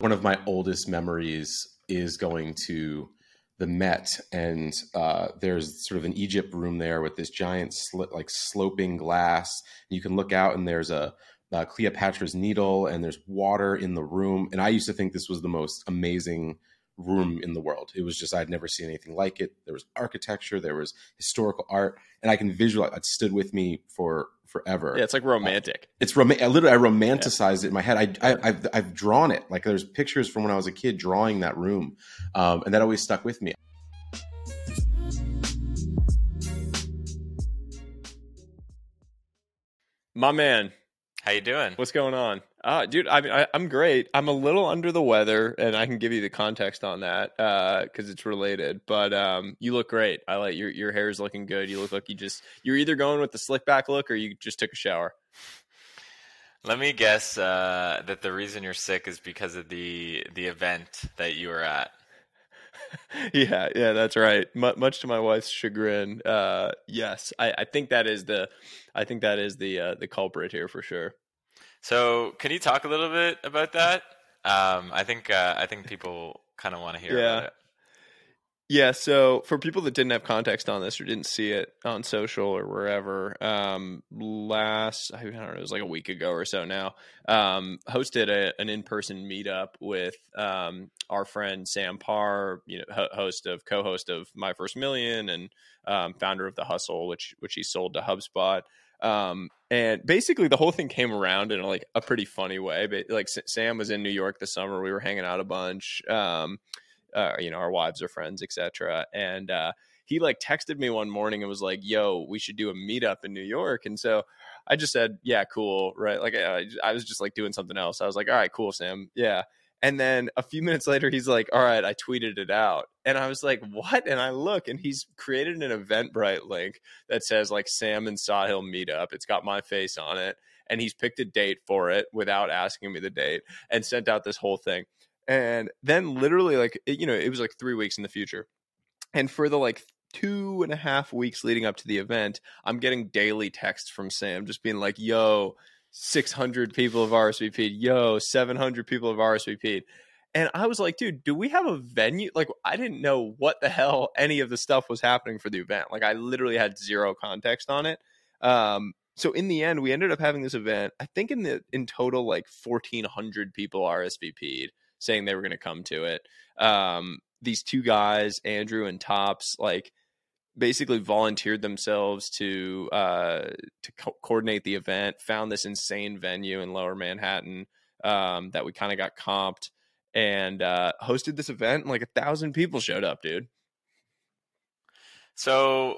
one of my oldest memories is going to the Met, and there's sort of an Egypt room there with this giant sloping glass. You can look out, and there's a Cleopatra's Needle, and there's water in the room. And I used to think this was the most amazing room in the world. It was just, I'd never seen anything like it. There was architecture, there was historical art, and I can visualize it stood with me for forever. Yeah, it's like romantic. I romanticized it in my head. I've drawn it. Like, there's pictures from when I was a kid drawing that room, and that always stuck with me. My man, how you doing? What's going on? Dude, I'm great. I'm a little under the weather, and I can give you the context on that because it's related. But you look great. I like your hair is looking good. You look like you're either going with the slick back look or you just took a shower. Let me guess that the reason you're sick is because of the event that you were at. Yeah, that's right. Much to my wife's chagrin, yes, I think that is the culprit here for sure. So, can you talk a little bit about that? I think people kind of want to hear about it. Yeah, so for people that didn't have context on this or didn't see it on social or wherever, I don't know, it was like a week ago or so now, hosted an in-person meetup with our friend Sam Parr, co-host of My First Million and founder of The Hustle, which he sold to HubSpot. And basically the whole thing came around in like a pretty funny way. But like Sam was in New York this summer. We were hanging out a bunch. Our wives are friends, etc. And he like texted me one morning and was like, "Yo, we should do a meetup in New York." And so I just said, "Yeah, cool." Right. Like I was just like doing something else. I was like, "All right, cool, Sam. Yeah." And then a few minutes later, he's like, "All right, I tweeted it out." And I was like, "What?" And I look, and he's created an Eventbrite link that says like Sam and Sahil meetup. It's got my face on it. And he's picked a date for it without asking me the date and sent out this whole thing. And then literally it was like 3 weeks in the future. And for the like 2.5 weeks leading up to the event, I'm getting daily texts from Sam just being like, "Yo, 600 people have RSVP'd. Yo, 700 people have RSVP'd." And I was like, dude, do we have a venue? Like, I didn't know what the hell any of the stuff was happening for the event. Like, I literally had zero context on it. So in the end, we ended up having this event. I think in total, like 1,400 people RSVP'd, saying they were going to come to it. These two guys, Andrew and Tops, like basically volunteered themselves to coordinate the event, found this insane venue in Lower Manhattan that we kind of got comped, and hosted this event, and like 1,000 people showed up, dude. So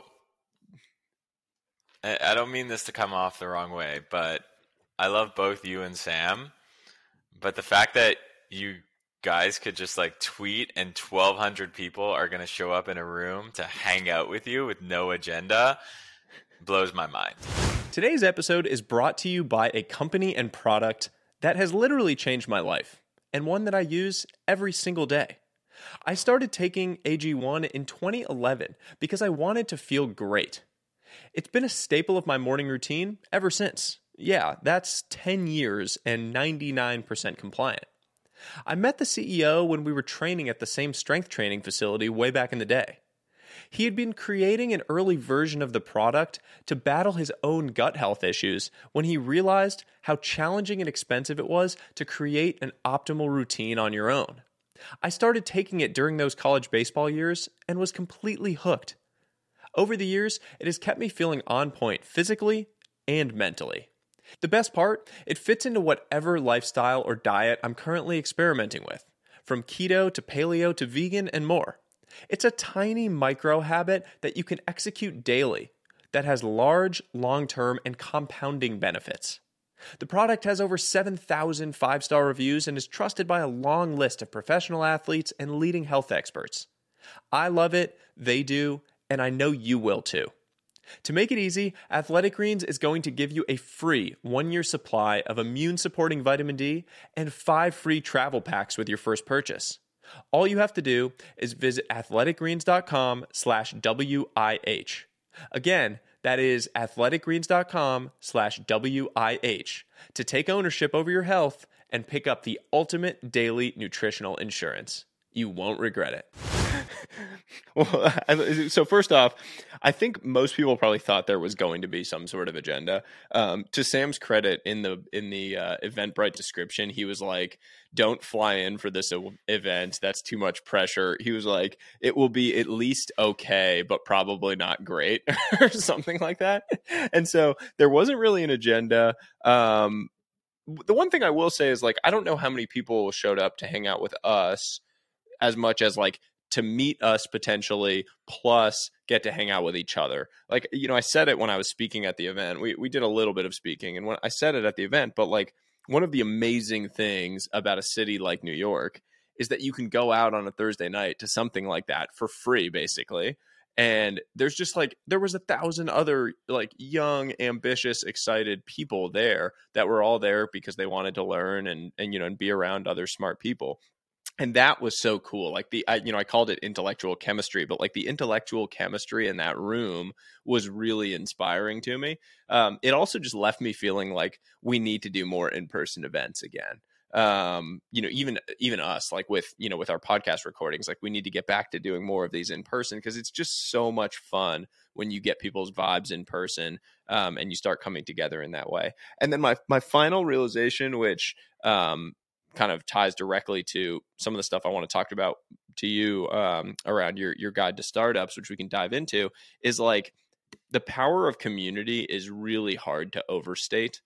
I don't mean this to come off the wrong way, but I love both you and Sam. But the fact that you guys could just like tweet and 1,200 people are going to show up in a room to hang out with you with no agenda blows my mind. Today's episode is brought to you by a company and product that has literally changed my life, and one that I use every single day. I started taking AG1 in 2011 because I wanted to feel great. It's been a staple of my morning routine ever since. Yeah, that's 10 years and 99% compliant. I met the CEO when we were training at the same strength training facility way back in the day. He had been creating an early version of the product to battle his own gut health issues when he realized how challenging and expensive it was to create an optimal routine on your own. I started taking it during those college baseball years and was completely hooked. Over the years, it has kept me feeling on point physically and mentally. The best part, it fits into whatever lifestyle or diet I'm currently experimenting with, from keto to paleo to vegan and more. It's a tiny micro habit that you can execute daily that has large, long-term, and compounding benefits. The product has over 7,000 five-star reviews and is trusted by a long list of professional athletes and leading health experts. I love it, they do, and I know you will too. To make it easy, Athletic Greens is going to give you a free 1-year supply of immune-supporting vitamin D and 5 free travel packs with your first purchase. All you have to do is visit athleticgreens.com/WIH. Again, That is athleticgreens.com/WIH to take ownership over your health and pick up the ultimate daily nutritional insurance. You won't regret it. Well, so first off, I think most people probably thought there was going to be some sort of agenda. To Sam's credit, in the Eventbrite description, he was like, "Don't fly in for this event. That's too much pressure." He was like, "It will be at least okay, but probably not great," or something like that. And so there wasn't really an agenda. The one thing I will say is, like, I don't know how many people showed up to hang out with us as much as like to meet us potentially, plus get to hang out with each other. Like, you know, I said it when I was speaking at the event. We did a little bit of speaking, and when I said it at the event, but like, one of the amazing things about a city like New York is that you can go out on a Thursday night to something like that for free, basically. And there's just like, there was 1,000 other like young, ambitious, excited people there that were all there because they wanted to learn and you know, and be around other smart people. And that was so cool. Like I called it intellectual chemistry, but like the intellectual chemistry in that room was really inspiring to me. It also just left me feeling like we need to do more in-person events again. You know, even us, like with our podcast recordings, like we need to get back to doing more of these in person, because it's just so much fun when you get people's vibes in person, and you start coming together in that way. And then my final realization, which, kind of ties directly to some of the stuff I want to talk about to you, around your guide to startups, which we can dive into, is like the power of community is really hard to overstate.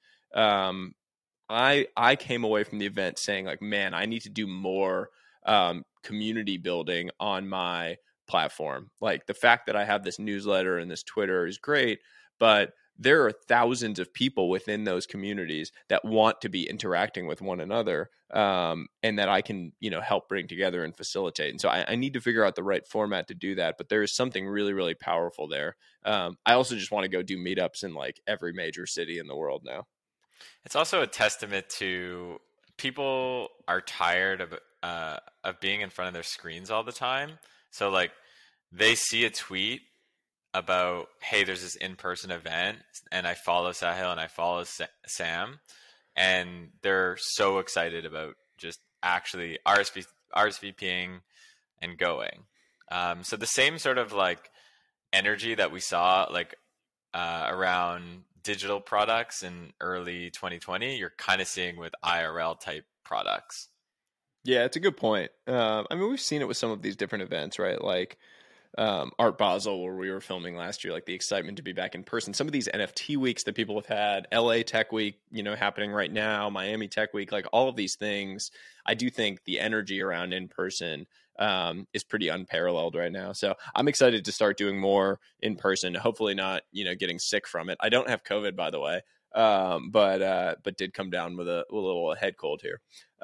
I came away from the event saying like, man, I need to do more community building on my platform. Like the fact that I have this newsletter and this Twitter is great, but there are thousands of people within those communities that want to be interacting with one another, and that I can, you know, help bring together and facilitate. And so I need to figure out the right format to do that. But there is something really, really powerful there. I also just want to go do meetups in like every major city in the world now. It's also a testament to people are tired of being in front of their screens all the time. So like they see a tweet about, hey, there's this in-person event, and I follow Sahil and I follow Sam, and they're so excited about just actually RSVPing and going. So the same sort of like energy that we saw like around digital products in early 2020, you're kind of seeing with IRL type products. Yeah, it's a good point. I mean, we've seen it with some of these different events, right? Like Art Basel, where we were filming last year, like the excitement to be back in person. Some of these NFT weeks that people have had, LA Tech Week, you know, happening right now, Miami Tech Week, like all of these things, I do think the energy around in person is pretty unparalleled right now. So I'm excited to start doing more in person, hopefully not, you know, getting sick from it. I don't have COVID, by the way, but did come down with a little head cold here.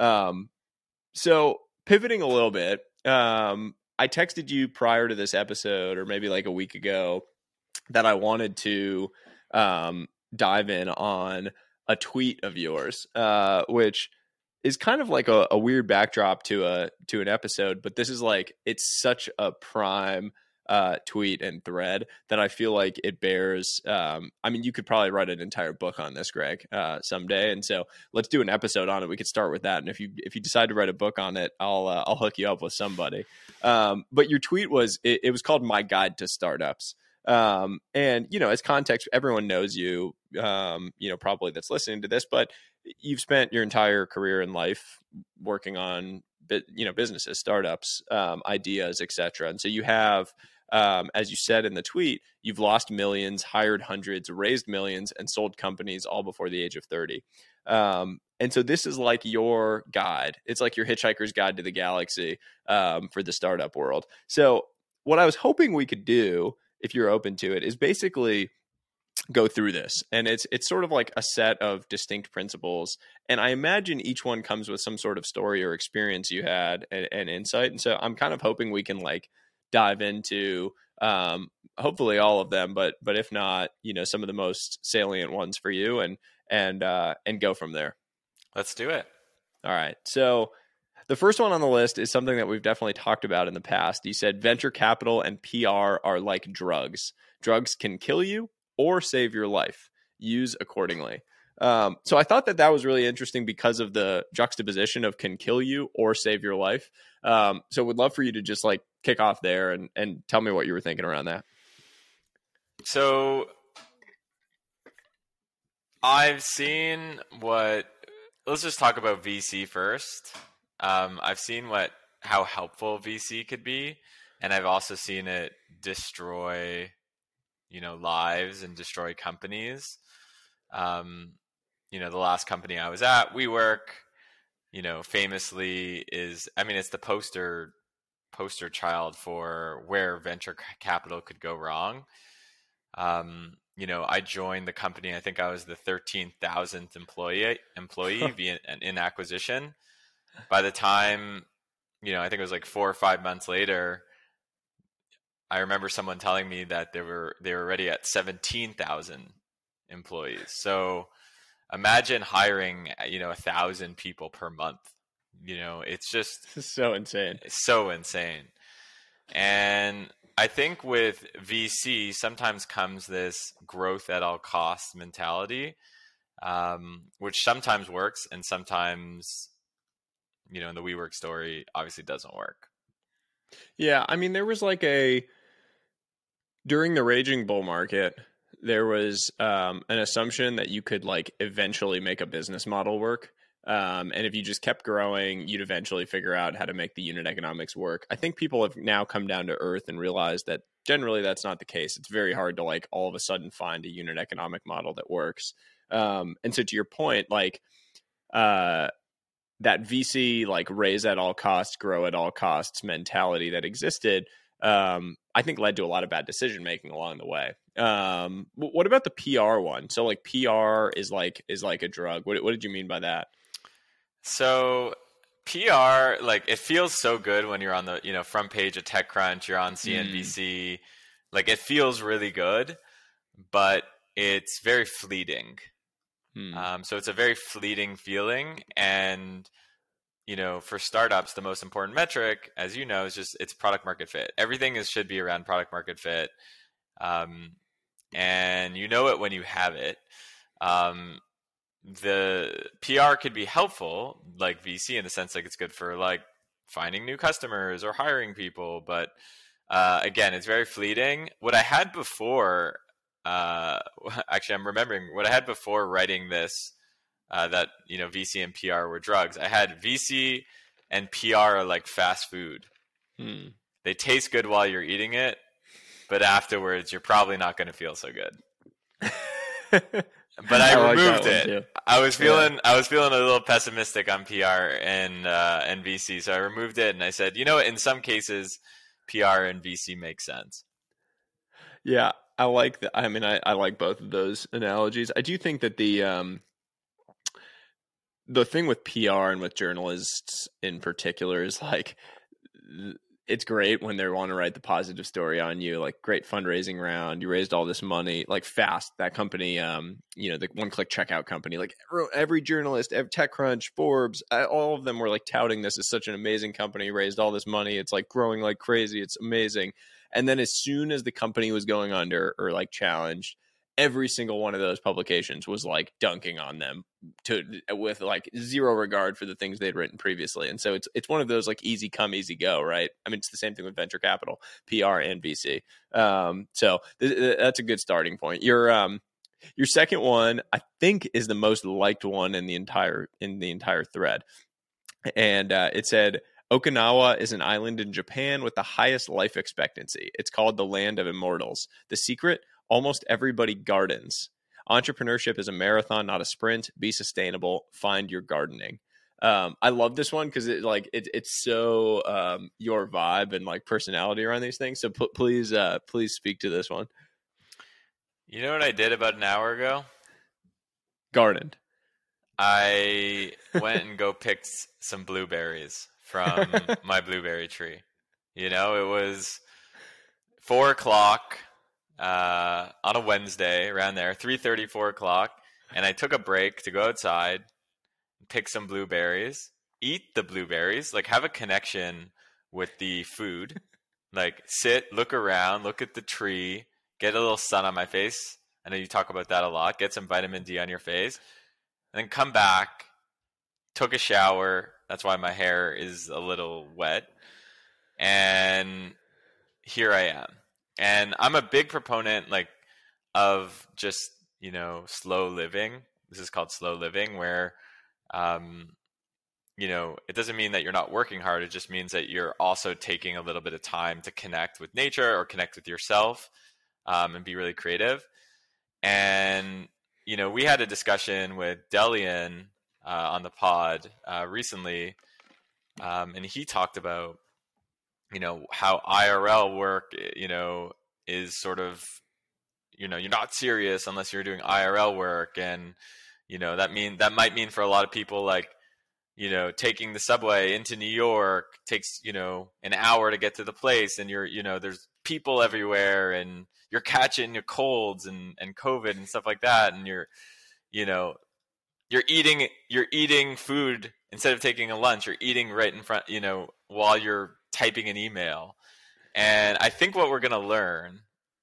So pivoting a little bit, I texted you prior to this episode, or maybe like a week ago, that I wanted to dive in on a tweet of yours, which is kind of like a weird backdrop to an episode, but this is like, it's such a prime tweet and thread that I feel like it bears. I mean, you could probably write an entire book on this, Greg, someday. And so let's do an episode on it. We could start with that. And if you decide to write a book on it, I'll hook you up with somebody. But your tweet was, it was called My Guide to Startups. And, you know, as context, everyone knows you, you know, probably that's listening to this, but you've spent your entire career in life working on, you know, businesses, startups, ideas, etc. And so you have, as you said in the tweet, you've lost millions, hired hundreds, raised millions, and sold companies all before the age of 30. And so this is like your guide. It's like your Hitchhiker's Guide to the Galaxy, for the startup world. So what I was hoping we could do, if you're open to it, is basically go through this. And it's sort of like a set of distinct principles. And I imagine each one comes with some sort of story or experience you had and insight. And so I'm kind of hoping we can like dive into, hopefully all of them, but if not, you know, some of the most salient ones for you, and go from there. Let's do it. All right. So the first one on the list is something that we've definitely talked about in the past. You said venture capital and PR are like drugs. Drugs can kill you, or save your life. Use accordingly. So I thought that was really interesting because of the juxtaposition of can kill you or save your life. So would love for you to just like kick off there and tell me what you were thinking around that. So I've seen let's just talk about VC first. I've seen how helpful VC could be, and I've also seen it destroy, lives and destroy companies. The last company I was at, WeWork, famously it's the poster child for where venture capital could go wrong. I joined the company. I think I was the 13,000th employee via in acquisition. By the time, I think it was like 4 or 5 months later, I remember someone telling me that they were already at 17,000 employees. So imagine hiring, 1,000 people per month. It's just so insane. So insane. And I think with VC sometimes comes this growth at all costs mentality, which sometimes works and sometimes, in the WeWork story, obviously doesn't work. Yeah, I mean, there was during the raging bull market, there was an assumption that you could eventually make a business model work. And if you just kept growing, you'd eventually figure out how to make the unit economics work. I think people have now come down to earth and realized that generally that's not the case. It's very hard to all of a sudden find a unit economic model that works. And so to your point, that VC raise at all costs, grow at all costs mentality that existed, I think led to a lot of bad decision making along the way. What about the PR one? So PR is like a drug. What did you mean by that? So PR, it feels so good when you're on the front page of TechCrunch, you're on CNBC, it feels really good, but it's very fleeting. So it's a very fleeting feeling, and for startups, the most important metric, as you know, is just it's product market fit. Everything should be around product market fit, and it when you have it. The PR could be helpful, like VC, in the sense it's good for finding new customers or hiring people. But again, it's very fleeting. What I had before, actually, I'm remembering what I had before writing this, that, VC and PR were drugs. I had VC and PR are like fast food. They taste good while you're eating it, but afterwards, you're probably not going to feel so good. But I removed it. I was feeling a little pessimistic on PR and VC, so I removed it and I said, in some cases, PR and VC make sense. Yeah, I like that. I mean, I like both of those analogies. I do think that the thing with PR and with journalists in particular is it's great when they want to write the positive story on you, great fundraising round, you raised all this money, Fast, that company, the one-click checkout company, every journalist, TechCrunch, Forbes, all of them were touting this as such an amazing company, raised all this money, it's growing like crazy, it's amazing. And then as soon as the company was going under or challenged, every single one of those publications was dunking on them with zero regard for the things they'd written previously. And so it's one of those easy come, easy go, right? I mean, it's the same thing with venture capital, PR and VC. So that's a good starting point. Your second one, I think, is the most liked one in the entire thread. And it said, Okinawa is an island in Japan with the highest life expectancy. It's called the land of immortals. The secret? Almost everybody gardens. Entrepreneurship is a marathon, not a sprint. Be sustainable. Find your gardening. I love this one because it's so your vibe and personality around these things. So please speak to this one. You know what I did about an hour ago? Gardened. I went and picked some blueberries from my blueberry tree. It was 4:00. On a Wednesday around there, 3:30, 4:00, and I took a break to go outside, pick some blueberries, eat the blueberries, have a connection with the food, sit, look around, look at the tree, get a little sun on my face, I know you talk about that a lot. Get some vitamin D on your face, and then come back, took a shower. That's why my hair is a little wet. And here I am. And I'm a big proponent of just, slow living. This is called slow living, where it doesn't mean that you're not working hard. It just means that you're also taking a little bit of time to connect with nature or connect with yourself, and be really creative. And, we had a discussion with Delian on the pod recently, and he talked about, how IRL work, is sort of, you're not serious unless you're doing IRL work. And, that might mean for a lot of people, taking the subway into New York takes, an hour to get to the place, and there's people everywhere, and you're catching your colds and COVID and stuff like that. And you're eating food instead of taking a lunch. You're eating right in front, while you're typing an email. And I think what we're going to learn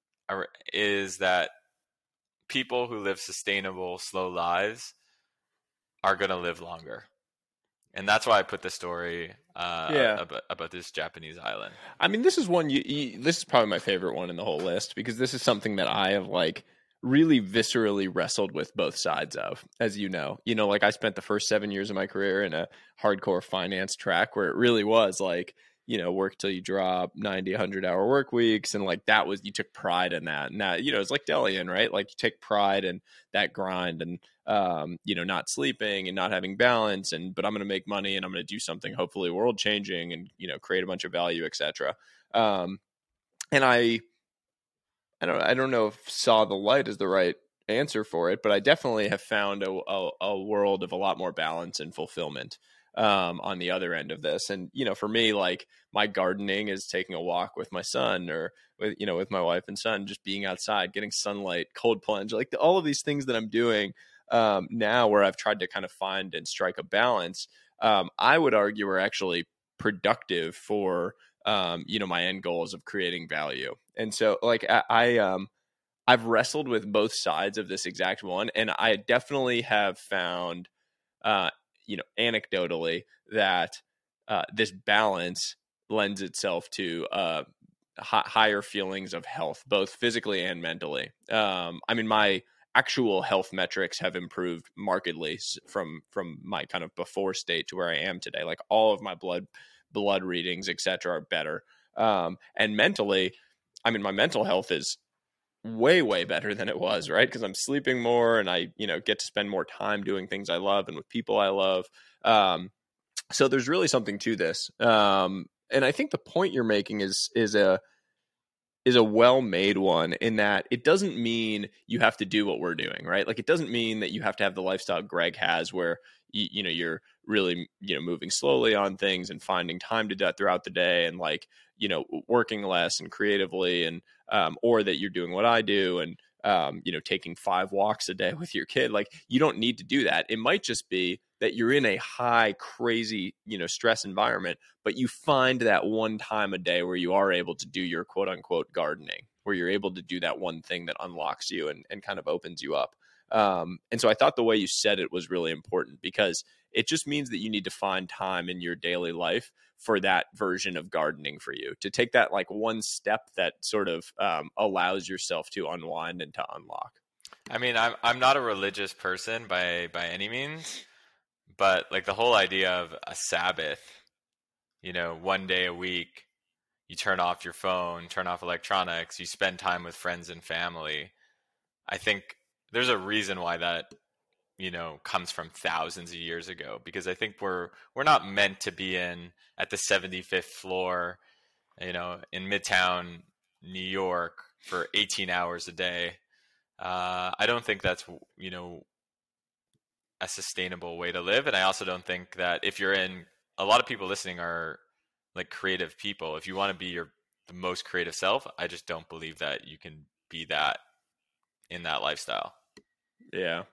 is that people who live sustainable, slow lives are going to live longer. And that's why I put the story about this Japanese island. I mean, this is one. This is probably my favorite one in the whole list, because this is something that I have really viscerally wrestled with both sides of, as you know. I spent the first 7 years of my career in a hardcore finance track where it really was work till you drop, 90, 100-hour work weeks. And that was, you took pride in that. And that, it's like Delian, right? You take pride in that grind and, not sleeping and not having balance. But I'm going to make money and I'm going to do something hopefully world changing and, create a bunch of value, etc. And I don't know if saw the light is the right answer for it, but I definitely have found a world of a lot more balance and fulfillment on the other end of this. And, for me, my gardening is taking a walk with my son, or with my wife and son, just being outside, getting sunlight, cold plunge, all of these things that I'm doing now, where I've tried to kind of find and strike a balance. I would argue are actually productive for, my end goals of creating value. And so I've wrestled with both sides of this exact one. And I definitely have found, anecdotally, that this balance lends itself to higher feelings of health, both physically and mentally. My actual health metrics have improved markedly from my kind of before state to where I am today. All of my blood readings, et cetera, are better. And mentally, my mental health is way, way better than it was, right? Because I'm sleeping more and I, get to spend more time doing things I love and with people I love. So there's really something to this. And I think the point you're making is a well-made one, in that it doesn't mean you have to do what we're doing, right? It doesn't mean that you have to have the lifestyle Greg has, where you're really, moving slowly on things and finding time to do that throughout the day, and working less and creatively, and or that you're doing what I do and taking 5 walks a day with your kid. You don't need to do that. It might just be that you're in a high, crazy, stress environment, but you find that one time a day where you are able to do your quote unquote gardening, where you're able to do that one thing that unlocks you and kind of opens you up. And so I thought the way you said it was really important, because it just means that you need to find time in your daily life for that version of gardening for you, to take that one step that sort of allows yourself to unwind and to unlock. I'm not a religious person by any means, but the whole idea of a Sabbath, one day a week, you turn off your phone, turn off electronics, you spend time with friends and family. I think there's a reason why that, comes from thousands of years ago, because I think we're not meant to be at the 75th floor, in Midtown New York for 18 hours a day. I don't think that's, a sustainable way to live. And I also don't think that if you're a lot of people listening are creative people. If you want to be the most creative self, I just don't believe that you can be that in that lifestyle. Yeah.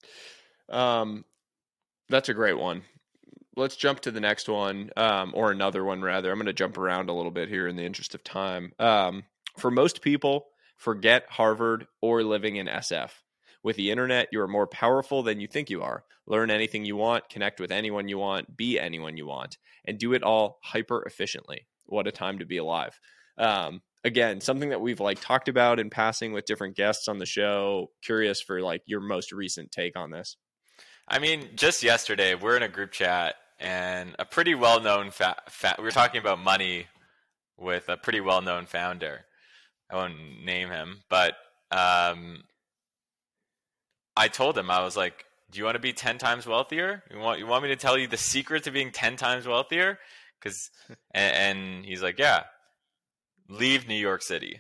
That's a great one. Let's jump to the next one, or another one rather. I'm going to jump around a little bit here in the interest of time. For most people, Forget Harvard or living in SF. With the internet, you are more powerful than you think you are. Learn anything you want, connect with anyone you want, be anyone you want, and do it all hyper efficiently. What a time to be alive. Again, something that we've like talked about in passing with different guests on the show. Curious for like your most recent take on this. I mean, just yesterday, we're in a group chat and a pretty well-known we were talking about money with a pretty well-known founder. I won't name him, but I told him, I was like, do you want to be 10 times wealthier? You want me to tell you the secret to being 10 times wealthier? And he's like, yeah, leave New York City.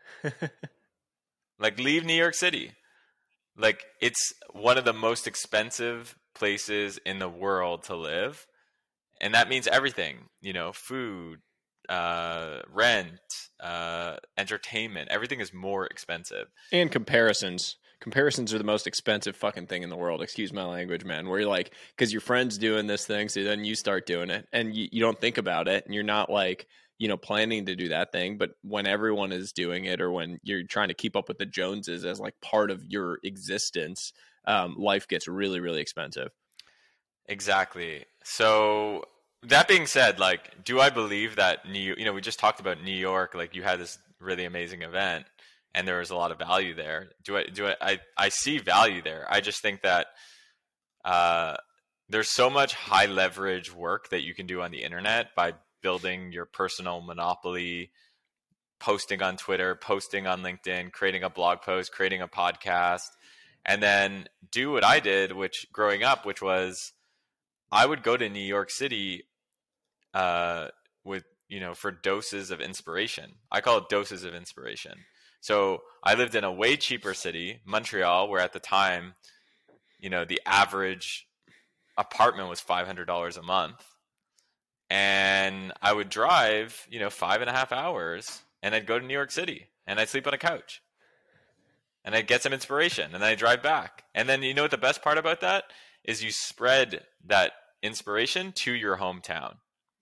Like, leave New York City. Like, it's one of the most expensive places in the world to live. And that means everything, food, rent, entertainment, everything is more expensive. And comparisons. Comparisons are the most expensive fucking thing in the world. Excuse my language, man. Where you're like, because your friend's doing this thing, so then you start doing it, and you don't think about it, and you're not like, planning to do that thing. But when everyone is doing it, or when you're trying to keep up with the Joneses as like part of your existence, life gets really, really expensive. Exactly. So that being said, like, do I believe that we just talked about New York, like you had this really amazing event and there was a lot of value there. I see value there. I just think that there's so much high leverage work that you can do on the internet by building your personal monopoly, posting on Twitter, posting on LinkedIn, creating a blog post, creating a podcast, and then do what I did, which growing up, which was I would go to New York City with, for doses of inspiration. I call it doses of inspiration. So I lived in a way cheaper city, Montreal, where at the time, the average apartment was $500 a month. And I would drive, 5.5 hours, and I'd go to New York City and I'd sleep on a couch and I'd get some inspiration and then I'd drive back. And then, what the best part about that is you spread that inspiration to your hometown.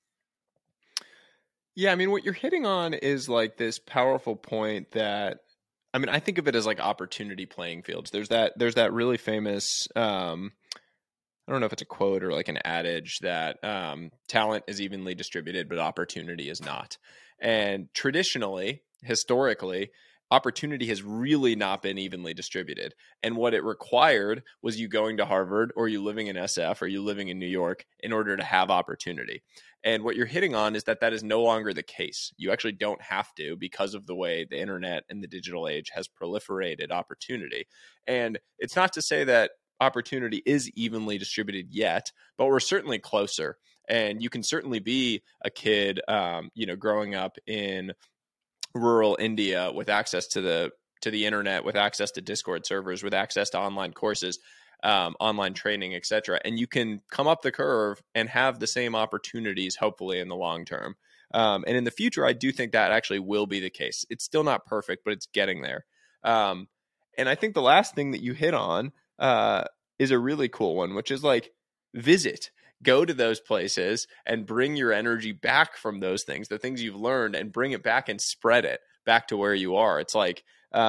Yeah, I mean, what you're hitting on is like this powerful point that, I mean, I think of it as like opportunity playing fields. There's that really famous, I don't know if it's a quote or like an adage that talent is evenly distributed, but opportunity is not. And traditionally, historically, opportunity has really not been evenly distributed. And what it required was you going to Harvard, or you living in SF, or you living in New York in order to have opportunity. And what you're hitting on is that is no longer the case. You actually don't have to, because of the way the internet and the digital age has proliferated opportunity. And it's not to say that opportunity is evenly distributed yet, but we're certainly closer. And you can certainly be a kid, growing up in rural India with access to the internet, with access to Discord servers, with access to online courses, online training, etc. And you can come up the curve and have the same opportunities, hopefully, in the long term. And in the future, I do think that actually will be the case. It's still not perfect, but it's getting there. And I think the last thing that you hit on is a really cool one, which is like visit. Go to those places and bring your energy back from those things, the things you've learned, and bring it back and spread it back to where you are. It's like,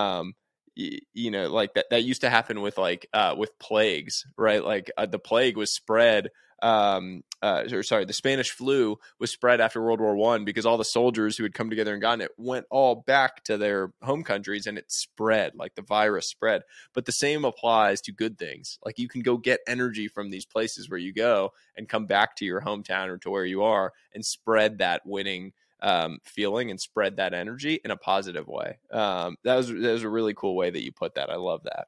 like that used to happen with like with plagues, right? Like the plague was spread. The Spanish flu was spread after World War I because all the soldiers who had come together and gotten it went all back to their home countries, and it spread, like the virus spread. But the same applies to good things. Like you can go get energy from these places where you go and come back to your hometown or to where you are and spread that winning feeling and spread that energy in a positive way. That was a really cool way that you put that. I love that.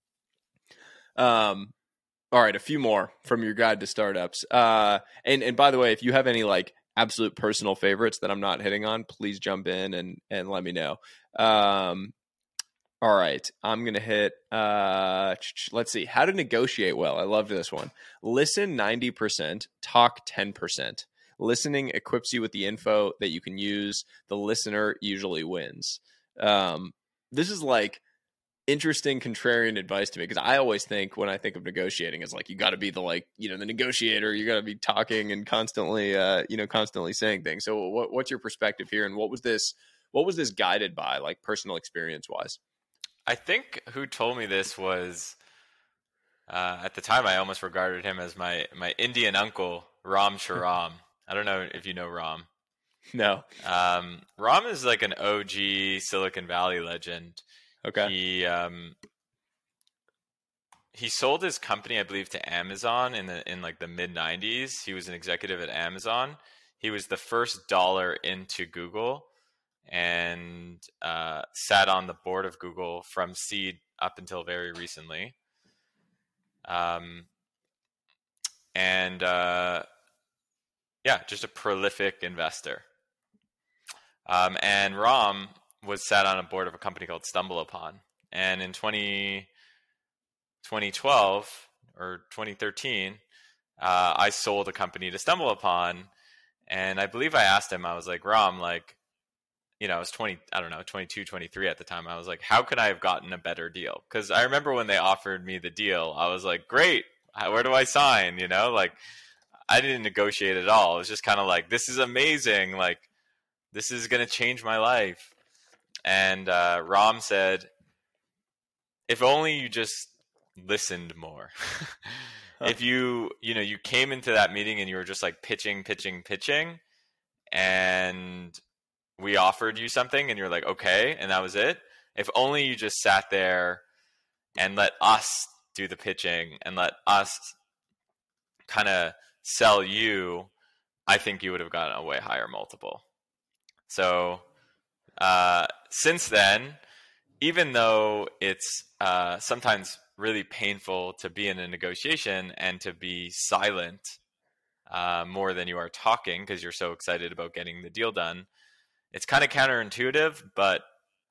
All right, a few more from your guide to startups. And by the way, if you have any like absolute personal favorites that I'm not hitting on, please jump in and let me know. All right, I'm going to hit, let's see, how to negotiate well. I loved this one. Listen 90%, talk 10%. Listening equips you with the info that you can use. The listener usually wins. This is like interesting contrarian advice to me, because I always think when I think of negotiating is like you got to be the the negotiator. You got to be talking and constantly constantly saying things. So what's your perspective here, and what was this What was this guided by, like personal experience wise? I think who told me this was at the time I almost regarded him as my Indian uncle, Ram Sharam. I don't know if you know Ram. No. Ram is like an OG Silicon Valley legend. Okay. He sold his company, I believe, to Amazon in like the mid 90s. He was an executive at Amazon. He was the first dollar into Google and sat on the board of Google from seed up until very recently. Just a prolific investor. And Ram was sat on a board of a company called StumbleUpon. And in 2012 or 2013, I sold a company to StumbleUpon. And I believe I asked him, I was like, Ram, like, I was 22, 23 at the time. I was like, how could I have gotten a better deal? Because I remember when they offered me the deal, I was like, great, where do I sign? Like, I didn't negotiate at all. It was just kind of like, this is amazing. Like, this is going to change my life. And Ram said, if only you just listened more. If you came into that meeting and you were just like pitching, and we offered you something and you're like, okay, and that was it. If only you just sat there and let us do the pitching and let us kind of sell you, I think you would have gotten a way higher multiple. So since then, even though it's sometimes really painful to be in a negotiation and to be silent more than you are talking because you're so excited about getting the deal done, it's kind of counterintuitive, but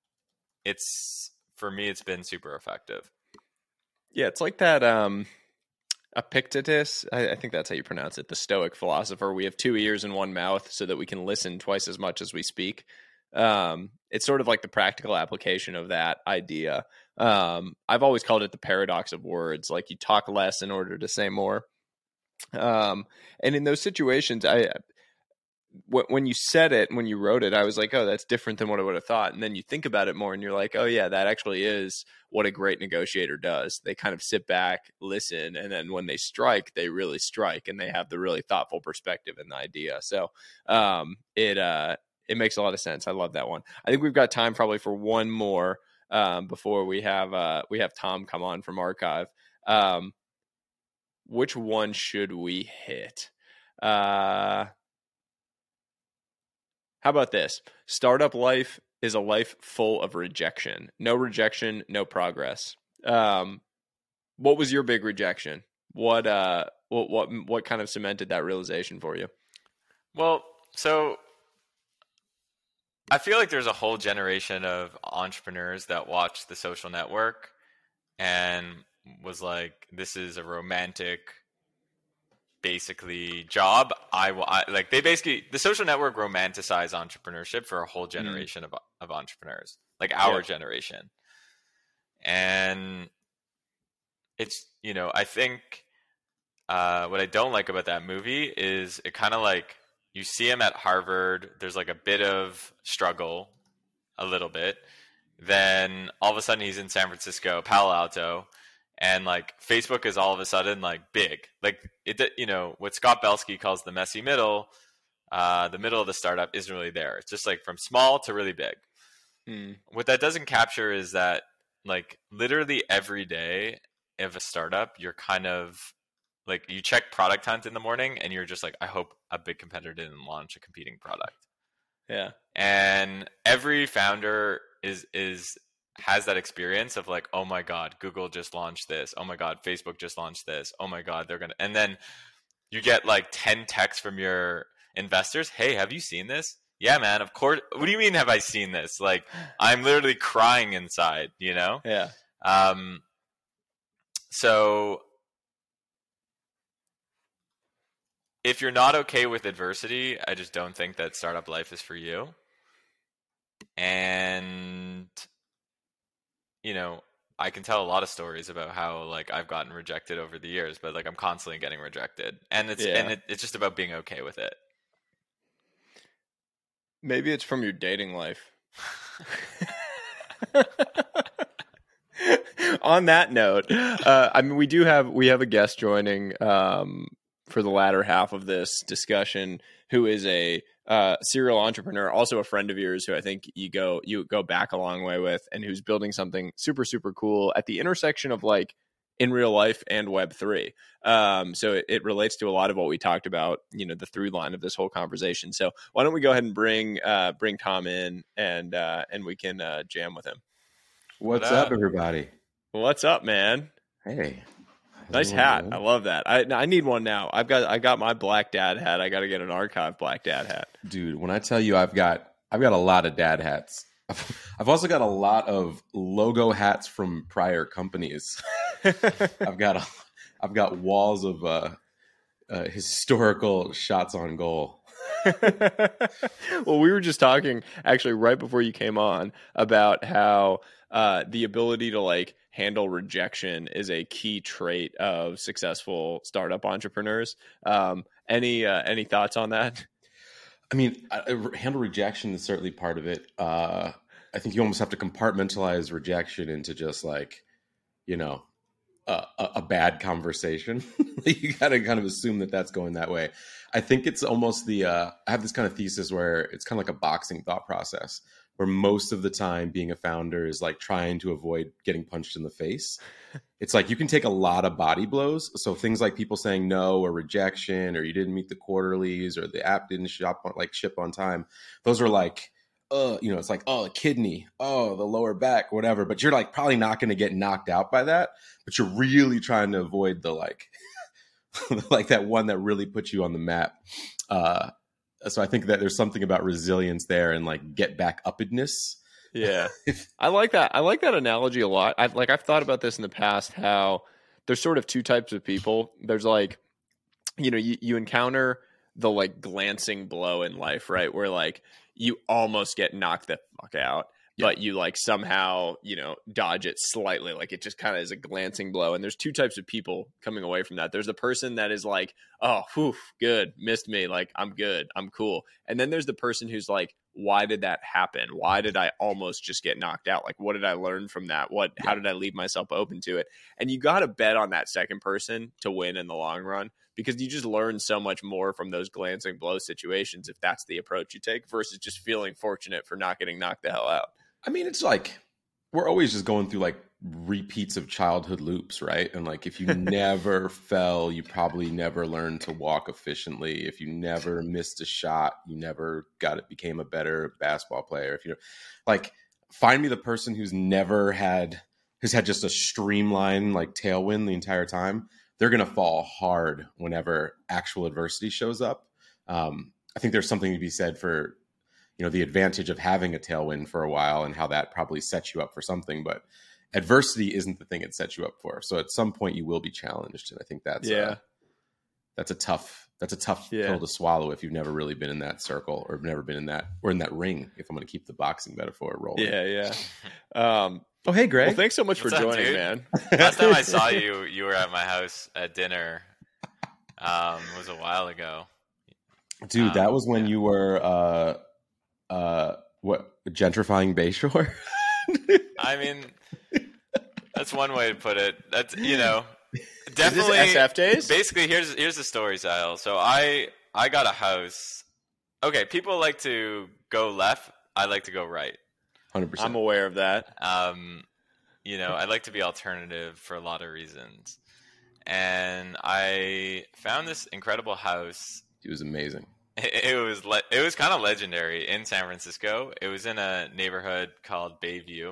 for me, it's been super effective. Yeah, it's like that Epictetus, I think that's how you pronounce it, the Stoic philosopher. We have 2 ears and 1 mouth so that we can listen twice as much as we speak. It's sort of like the practical application of that idea. I've always called it the paradox of words. Like, you talk less in order to say more. And in those situations, when you said it, when you wrote it, I was like, oh, that's different than what I would have thought. And then you think about it more and you're like, oh yeah, that actually is what a great negotiator does. They kind of sit back, listen, and then when they strike, they really strike, and they have the really thoughtful perspective and the idea. So it makes a lot of sense. I love that one. I think we've got time probably for one more before we have Tom come on from Archive. Which one should we hit? How about this? Startup life is a life full of rejection. No rejection, no progress. What was your big rejection? What kind of cemented that realization for you? Well, so I feel like there's a whole generation of entrepreneurs that watched The Social Network and was like, this is a romantic basically job. The Social Network romanticized entrepreneurship for a whole generation of entrepreneurs, like our generation. And it's, I think what I don't like about that movie is it kind of like, you see him at Harvard, there's like a bit of struggle, a little bit. Then all of a sudden he's in San Francisco, Palo Alto, and like Facebook is all of a sudden like big. Like what Scott Belsky calls the messy middle, the middle of the startup isn't really there. It's just like from small to really big. What that doesn't capture is that like literally every day of a startup, you're kind of like, you check Product Hunt in the morning and you're just like, I hope a big competitor didn't launch a competing product. Yeah. And every founder has that experience of like, oh my God, Google just launched this. Oh my God, Facebook just launched this. Oh my God, and then you get like 10 texts from your investors. Hey, have you seen this? Yeah, man, of course. What do you mean, have I seen this? Like, I'm literally crying inside, Yeah. So if you're not okay with adversity, I just don't think that startup life is for you. And I can tell a lot of stories about how like I've gotten rejected over the years, but like I'm constantly getting rejected, and it's just about being okay with it. Maybe it's from your dating life. On that note, I mean, we have a guest joining for the latter half of this discussion, who is a serial entrepreneur, also a friend of yours, who I think you go back a long way with, and who's building something super, super cool at the intersection of like in real life and Web3. So it relates to a lot of what we talked about, you know, the through line of this whole conversation. So why don't we go ahead and bring Tom in, and we can jam with him. What's up, everybody? What's up, man? Hey, nice hat. I love that. I need one now. I got my black dad hat. I got to get an archive black dad hat. Dude, when I tell you I've got a lot of dad hats. I've also got a lot of logo hats from prior companies. I've got walls of historical shots on goal. Well, we were just talking actually right before you came on about how the ability to like handle rejection is a key trait of successful startup entrepreneurs. Any thoughts on that? I mean, handle rejection is certainly part of it. I think you almost have to compartmentalize rejection into just like, you know, a bad conversation. You got to kind of assume that that's going that way. I think it's almost I have this kind of thesis where it's kind of like a boxing thought process, where most of the time being a founder is like trying to avoid getting punched in the face. It's like you can take a lot of body blows. So things like people saying no, or rejection, or you didn't meet the quarterlies, or the app didn't ship on time. Those are like, you know, it's like, oh, the kidney, oh, the lower back, whatever. But you're like probably not going to get knocked out by that. But you're really trying to avoid the like, like that one that really puts you on the map. So I think that there's something about resilience there and like get back uppedness. Yeah. I like that. I like that analogy a lot. I've thought about this in the past, how there's sort of two types of people. There's like, you know, you encounter the like glancing blow in life, right? Where like you almost get knocked the fuck out, but you like somehow, you know, dodge it slightly. Like it just kind of is a glancing blow. And there's two types of people coming away from that. There's the person that is like, oh, whew, good, missed me. Like I'm good, I'm cool. And then there's the person who's like, why did that happen? Why did I almost just get knocked out? Like, what did I learn from that? How did I leave myself open to it? And you got to bet on that second person to win in the long run, because you just learn so much more from those glancing blow situations if that's the approach you take, versus just feeling fortunate for not getting knocked the hell out. I mean, it's like we're always just going through like repeats of childhood loops, right? And like if you never fell, you probably never learned to walk efficiently. If you never missed a shot, you never became a better basketball player. If you're like, find me the person who's had just a streamline like tailwind the entire time. They're going to fall hard whenever actual adversity shows up. I think there's something to be said for, you know, the advantage of having a tailwind for a while and how that probably sets you up for something, but adversity isn't the thing it sets you up for. So at some point you will be challenged. And I think that's a tough pill to swallow if you've never really been in that circle or never been in that ring, if I'm going to keep the boxing metaphor rolling. Yeah. Oh, hey, Greg. Well, thanks so much for joining, man. Last time I saw you, you were at my house at dinner. It was a while ago. Dude, that was when you were gentrifying Bayshore? I mean, that's one way to put it. That's, you know, definitely Is this SF days? Basically, here's the story, Sahil. So I got a house. Okay, people like to go left. I like to go right. 100%. I'm aware of that. You know, I like to be alternative for a lot of reasons. And I found this incredible house. It was amazing. It was kind of legendary in San Francisco. It was in a neighborhood called Bayview,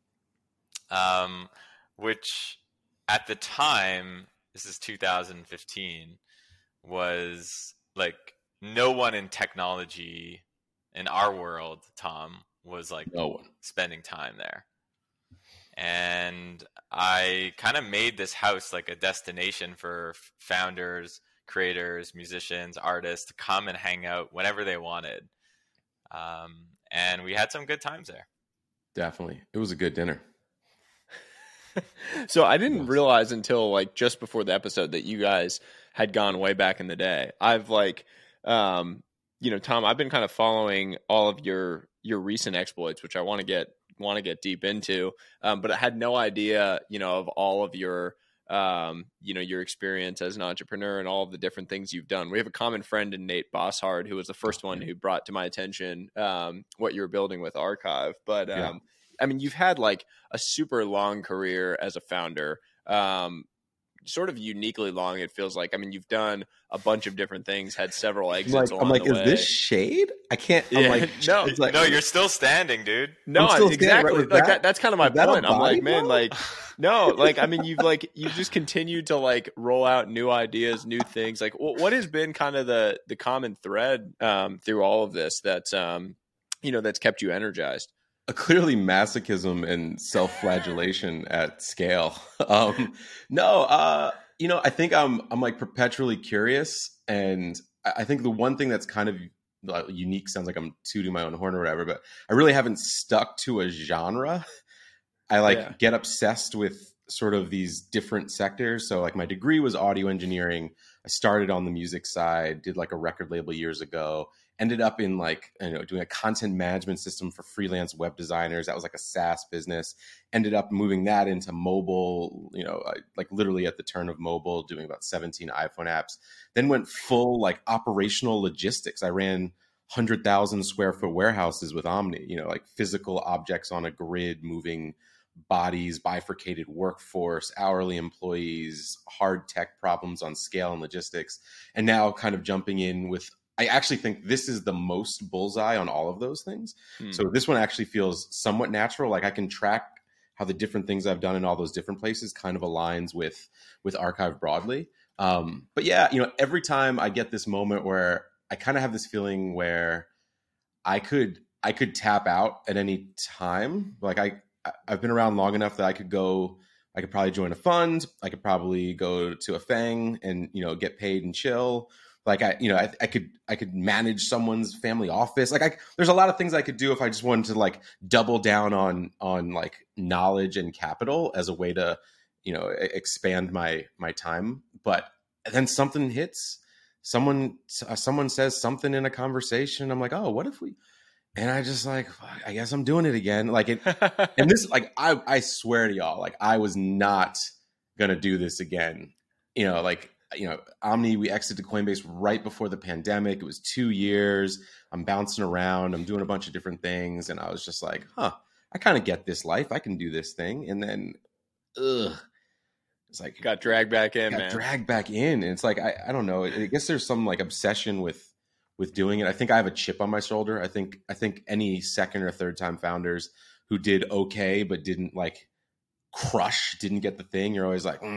which at the time, this is 2015, was like no one in technology in our world, Tom, was like no one spending time there. And I kind of made this house like a destination for founders, creators, musicians, artists to come and hang out whenever they wanted. And we had some good times there. Definitely. It was a good dinner. So I didn't realize until like just before the episode that you guys had gone way back in the day. I've like, Tom, I've been kind of following all of your recent exploits, which I want to get deep into. But I had no idea, of all of your your experience as an entrepreneur and all of the different things you've done. We have a common friend in Nate Bosshard, who was the first one who brought to my attention what you were building with Archive. But I mean, you've had like a super long career as a founder. Sort of uniquely long, it feels like. I mean, you've done a bunch of different things, had several exits. I'm like, is this shade? I can't. Yeah, I'm like, no, like, no, you're still standing, dude. No, exactly. Right, like that's kind of my point. I'm like, man, bro? like, no, like, I mean, you've just continued to like roll out new ideas, new things. Like, what has been kind of the common thread through all of this that's that's kept you energized? Clearly masochism and self-flagellation at scale. I think I'm like perpetually curious, and I think the one thing that's kind of unique, sounds like I'm tooting my own horn or whatever, but I really haven't stuck to a genre. I get obsessed with sort of these different sectors. So like my degree was audio engineering. I started on the music side, did like a record label years ago, ended up in like, doing a content management system for freelance web designers. That was like a SaaS business. Ended up moving that into mobile, like literally at the turn of mobile, doing about 17 iPhone apps. Then went full like operational logistics. I ran 100,000 square foot warehouses with Omni, like physical objects on a grid, moving bodies, bifurcated workforce, hourly employees, hard tech problems on scale and logistics. And now kind of jumping in with, I actually think this is the most bullseye on all of those things. So this one actually feels somewhat natural. Like I can track how the different things I've done in all those different places kind of aligns with Archive broadly. But yeah, every time I get this moment where I kind of have this feeling where I could tap out at any time. Like I've been around long enough that I could probably join a fund. I could probably go to a FANG and, get paid and chill. Like I could manage someone's family office. Like there's a lot of things I could do if I just wanted to like double down on like knowledge and capital as a way to, expand my time. But then something hits, someone says something in a conversation. I'm like, oh, what if we, and I just like, I guess I'm doing it again. Like it, and this, like, I swear to y'all, like I was not going to do this again. Omni, we exited Coinbase right before the pandemic. It was 2 years. I'm bouncing around. I'm doing a bunch of different things. And I was just like, I kind of get this life. I can do this thing. And then, it's like, got dragged back in, man. Dragged back in. And it's like, I don't know. I guess there's some like obsession with doing it. I think I have a chip on my shoulder. I think any second or third time founders who did okay, but didn't like crush, didn't get the thing. You're always like,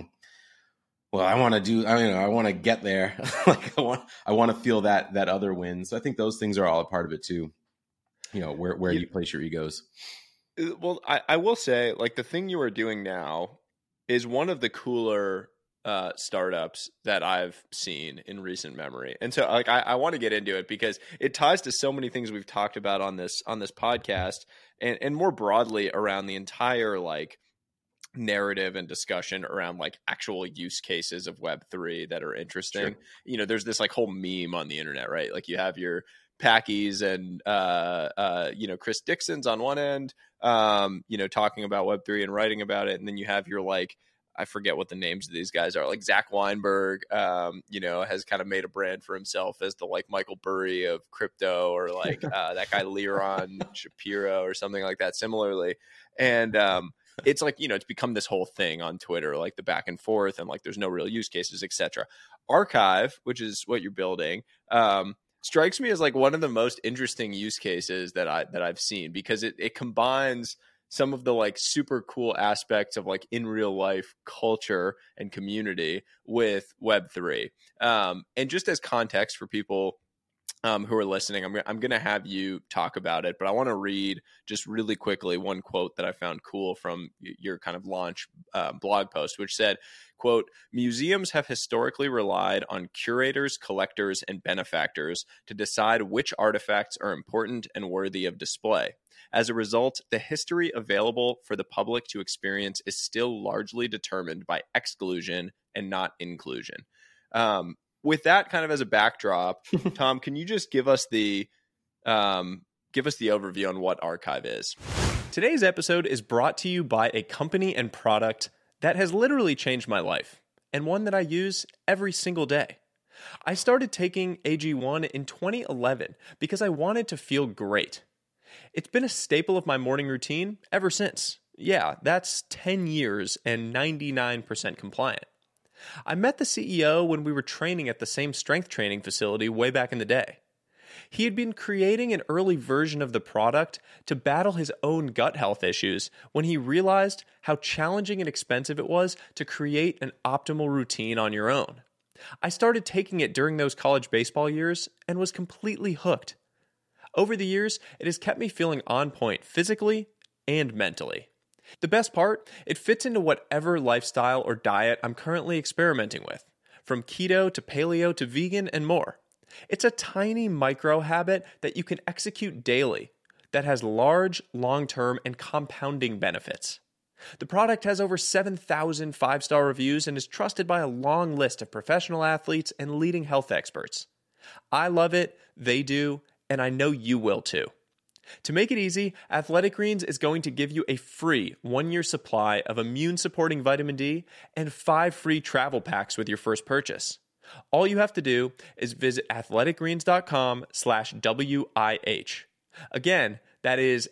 well, I want to get there. Like I want to feel that other win. So I think those things are all a part of it too. Where you place your egos. Well, I will say, like, the thing you are doing now is one of the cooler startups that I've seen in recent memory. And so like I want to get into it because it ties to so many things we've talked about on this podcast and more broadly around the entire like narrative and discussion around like actual use cases of Web3 that are interesting. Sure. There's this like whole meme on the internet, right? Like you have your Packies and Chris Dixon's on one end, talking about Web3 and writing about it, and then you have your like, I forget what the names of these guys are, like Zach Weinberg, has kind of made a brand for himself as the like Michael Burry of crypto, or like that guy Liron Shapiro or something like that similarly. And it's like, it's become this whole thing on Twitter, like the back and forth and like there's no real use cases, etc. Archive, which is what you're building, strikes me as like one of the most interesting use cases that I've seen, because it combines some of the like super cool aspects of like in real life culture and community with Web3. And just as context for people who are listening, I'm going to have you talk about it, but I want to read just really quickly one quote that I found cool from your kind of launch blog post, which said, quote, "Museums have historically relied on curators, collectors, and benefactors to decide which artifacts are important and worthy of display. As a result, the history available for the public to experience is still largely determined by exclusion and not inclusion." with that kind of as a backdrop, Tom, can you just give us the overview on what Archive is? Today's episode is brought to you by a company and product that has literally changed my life, and one that I use every single day. I started taking AG1 in 2011 because I wanted to feel great. It's been a staple of my morning routine ever since. Yeah, that's 10 years and 99% compliant. I met the CEO when we were training at the same strength training facility way back in the day. He had been creating an early version of the product to battle his own gut health issues when he realized how challenging and expensive it was to create an optimal routine on your own. I started taking it during those college baseball years and was completely hooked. Over the years, it has kept me feeling on point physically and mentally. The best part, it fits into whatever lifestyle or diet I'm currently experimenting with, from keto to paleo to vegan and more. It's a tiny micro habit that you can execute daily that has large, long-term, and compounding benefits. The product has over 7,000 five-star reviews and is trusted by a long list of professional athletes and leading health experts. I love it, they do, and I know you will too. To make it easy, Athletic Greens is going to give you a free 1-year supply of immune-supporting vitamin D and 5 free travel packs with your first purchase. All you have to do is visit athleticgreens.com/WIH. Again, that is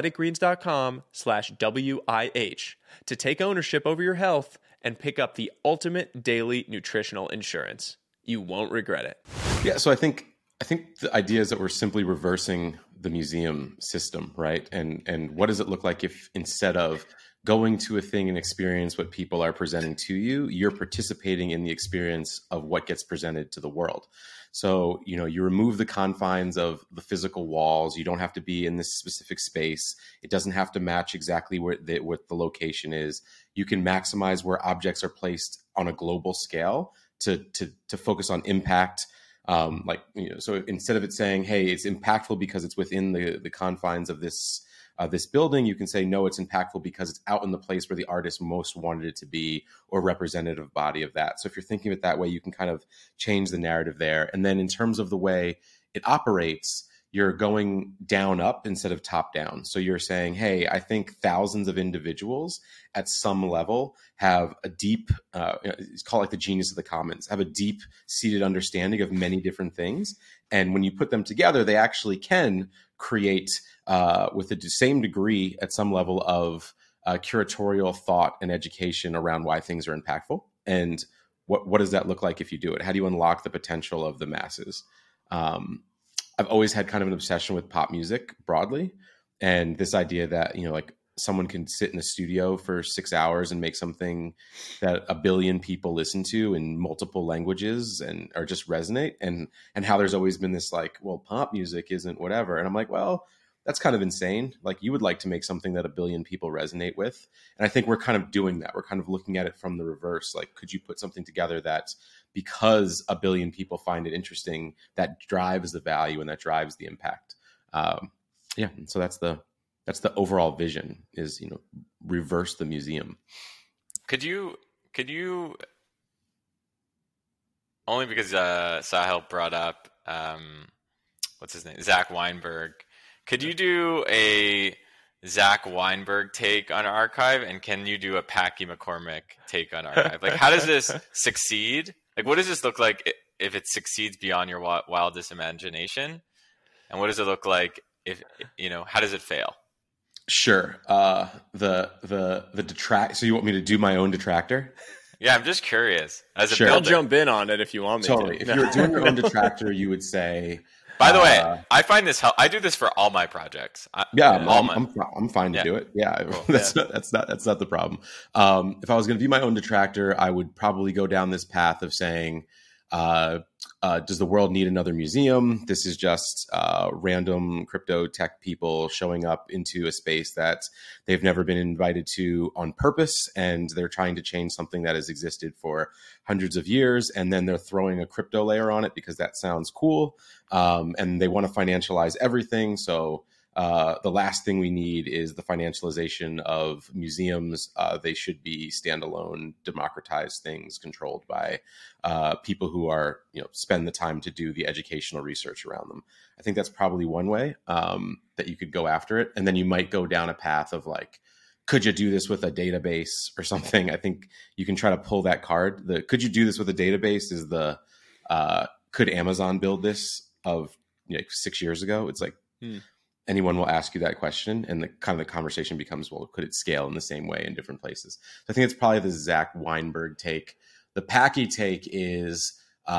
athleticgreens.com/WIH to take ownership over your health and pick up the ultimate daily nutritional insurance. You won't regret it. Yeah, so I think the idea is that we're simply reversing the museum system, right? And what does it look like if instead of going to a thing and experience what people are presenting to you, you're participating in the experience of what gets presented to the world? So, you remove the confines of the physical walls. You don't have to be in this specific space. It doesn't have to match exactly what the location is. You can maximize where objects are placed on a global scale to focus on impact. So instead of it saying, hey, it's impactful because it's within the confines of this building, you can say, no, it's impactful because it's out in the place where the artist most wanted it to be, or representative body of that. So if you're thinking of it that way, you can kind of change the narrative there. And then in terms of the way it operates, you're going down up instead of top down. So you're saying, hey, I think thousands of individuals at some level have a deep, it's called like the genius of the commons, have a deep seated understanding of many different things. And when you put them together, they actually can create with the same degree at some level of curatorial thought and education around why things are impactful. And what does that look like if you do it? How do you unlock the potential of the masses? I've always had kind of an obsession with pop music broadly, and this idea that, like someone can sit in a studio for 6 hours and make something that 1 billion people listen to in multiple languages or just resonate, and how there's always been this like, well, pop music isn't whatever. And I'm like, well, that's kind of insane. Like, you would like to make something that 1 billion people resonate with. And I think we're kind of doing that. We're kind of looking at it from the reverse. Like, could you put something together that, because 1 billion people find it interesting, that drives the value and that drives the impact? Yeah. And so that's the overall vision, is, reverse the museum. Could you only because Sahil brought up what's his name, Zach Weinberg. Could you do a Zach Weinberg take on Archive, and can you do a Packy McCormick take on Archive? Like, how does this succeed? Like, what does this look like if it succeeds beyond your wildest imagination? And what does it look like if, how does it fail? Sure. The detract. So you want me to do my own detractor? Yeah, I'm just curious. Sure. I'll jump in on it if you want me totally. to. If you were doing your own detractor, you would say. By the way, I find this I do this for all my projects. I'm fine to do it. Yeah, cool. That's not the problem. If I was going to be my own detractor, I would probably go down this path of saying, does the world need another museum? This is just random crypto tech people showing up into a space that they've never been invited to on purpose, and they're trying to change something that has existed for hundreds of years, and then they're throwing a crypto layer on it because that sounds cool, and they want to financialize everything. So the last thing we need is the financialization of museums. They should be standalone, democratized things controlled by people who are, spend the time to do the educational research around them. I think that's probably one way that you could go after it. And then you might go down a path of like, could you do this with a database or something? I think you can try to pull that card. Could you do this with a database is could Amazon build this of 6 years ago? It's like anyone will ask you that question, and the conversation becomes, well, could it scale in the same way in different places? So I think it's probably the Zach Weinberg take. The Packy take is,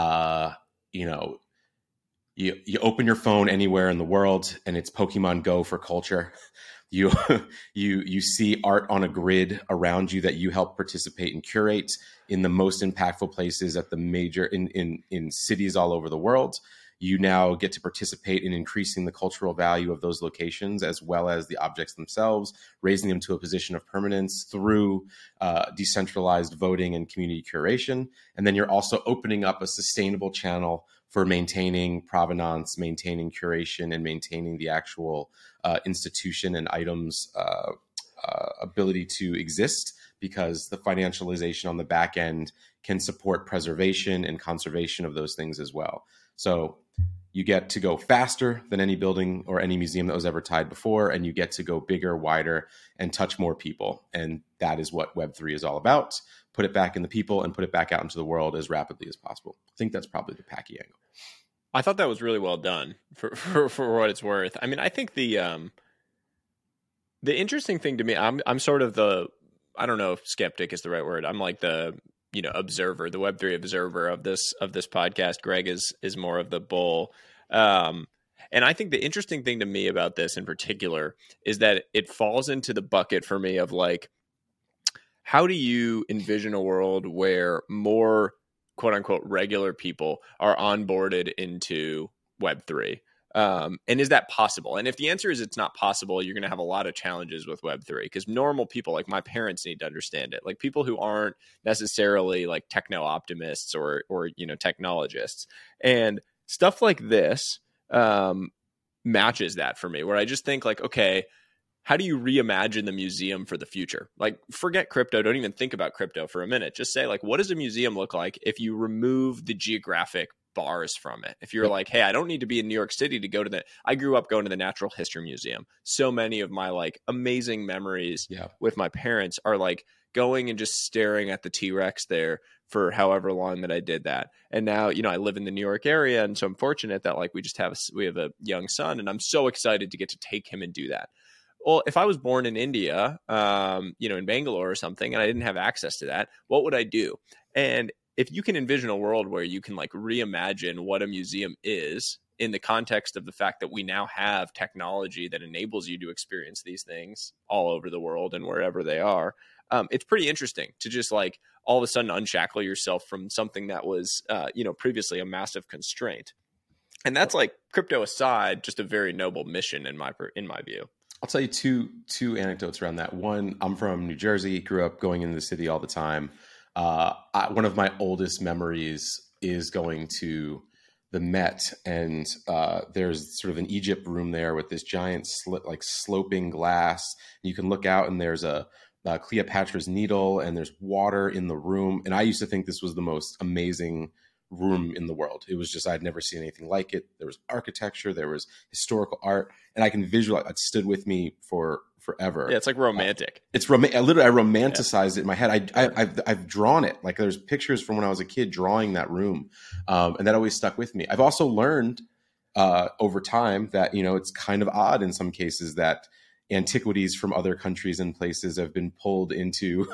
you open your phone anywhere in the world, and it's Pokemon Go for culture. You see art on a grid around you that you help participate and curate in the most impactful places at the major in cities all over the world. You now get to participate in increasing the cultural value of those locations as well as the objects themselves, raising them to a position of permanence through decentralized voting and community curation. And then you're also opening up a sustainable channel for maintaining provenance, maintaining curation, and maintaining the actual institution and items ability to exist, because the financialization on the back end can support preservation and conservation of those things as well. So you get to go faster than any building or any museum that was ever tied before, and you get to go bigger, wider, and touch more people. And that is what Web3 is all about. Put it back in the people and put it back out into the world as rapidly as possible. I think that's probably the Packy angle. I thought that was really well done for what it's worth. I mean, I think the interesting thing to me, I'm sort of I don't know if skeptic is the right word. I'm like the observer, the Web3 observer of this podcast. Greg is more of the bull. And I think the interesting thing to me about this in particular is that it falls into the bucket for me of like, how do you envision a world where more quote unquote regular people are onboarded into Web3? And is that possible? And if the answer is it's not possible, you're going to have a lot of challenges with Web3, because normal people like my parents need to understand it. Like people who aren't necessarily like techno optimists or technologists, and stuff like this matches that for me, where I just think like, okay, how do you reimagine the museum for the future? Like forget crypto. Don't even think about crypto for a minute. Just say like, what does a museum look like if you remove the geographic bars from it? If you're like, hey, I don't need to be in New York City to go to I grew up going to the Natural History Museum. So many of my like amazing memories with my parents are like going and just staring at the T-Rex there for however long that I did that. And now, I live in the New York area. And so I'm fortunate that like we have a young son, and I'm so excited to get to take him and do that. Well, if I was born in India, in Bangalore or something, and I didn't have access to that, what would I do? And if you can envision a world where you can like reimagine what a museum is in the context of the fact that we now have technology that enables you to experience these things all over the world and wherever they are, it's pretty interesting to just like all of a sudden unshackle yourself from something that was, previously a massive constraint. And that's like, crypto aside, just a very noble mission in my view. I'll tell you two anecdotes around that. One, I'm from New Jersey, grew up going into the city all the time. One of my oldest memories is going to the Met, and there's sort of an Egypt room there with this giant sloping glass. You can look out, and there's a Cleopatra's Needle, and there's water in the room. And I used to think this was the most amazing room in the world. It was just, I'd never seen anything like it. There was architecture, there was historical art, and I can visualize, it stood with me for forever. Yeah, it's like romantic. It's romantic. I romanticized it in my head. I've drawn it. Like there's pictures from when I was a kid drawing that room, and that always stuck with me. I've also learned over time that it's kind of odd in some cases that antiquities from other countries and places have been pulled into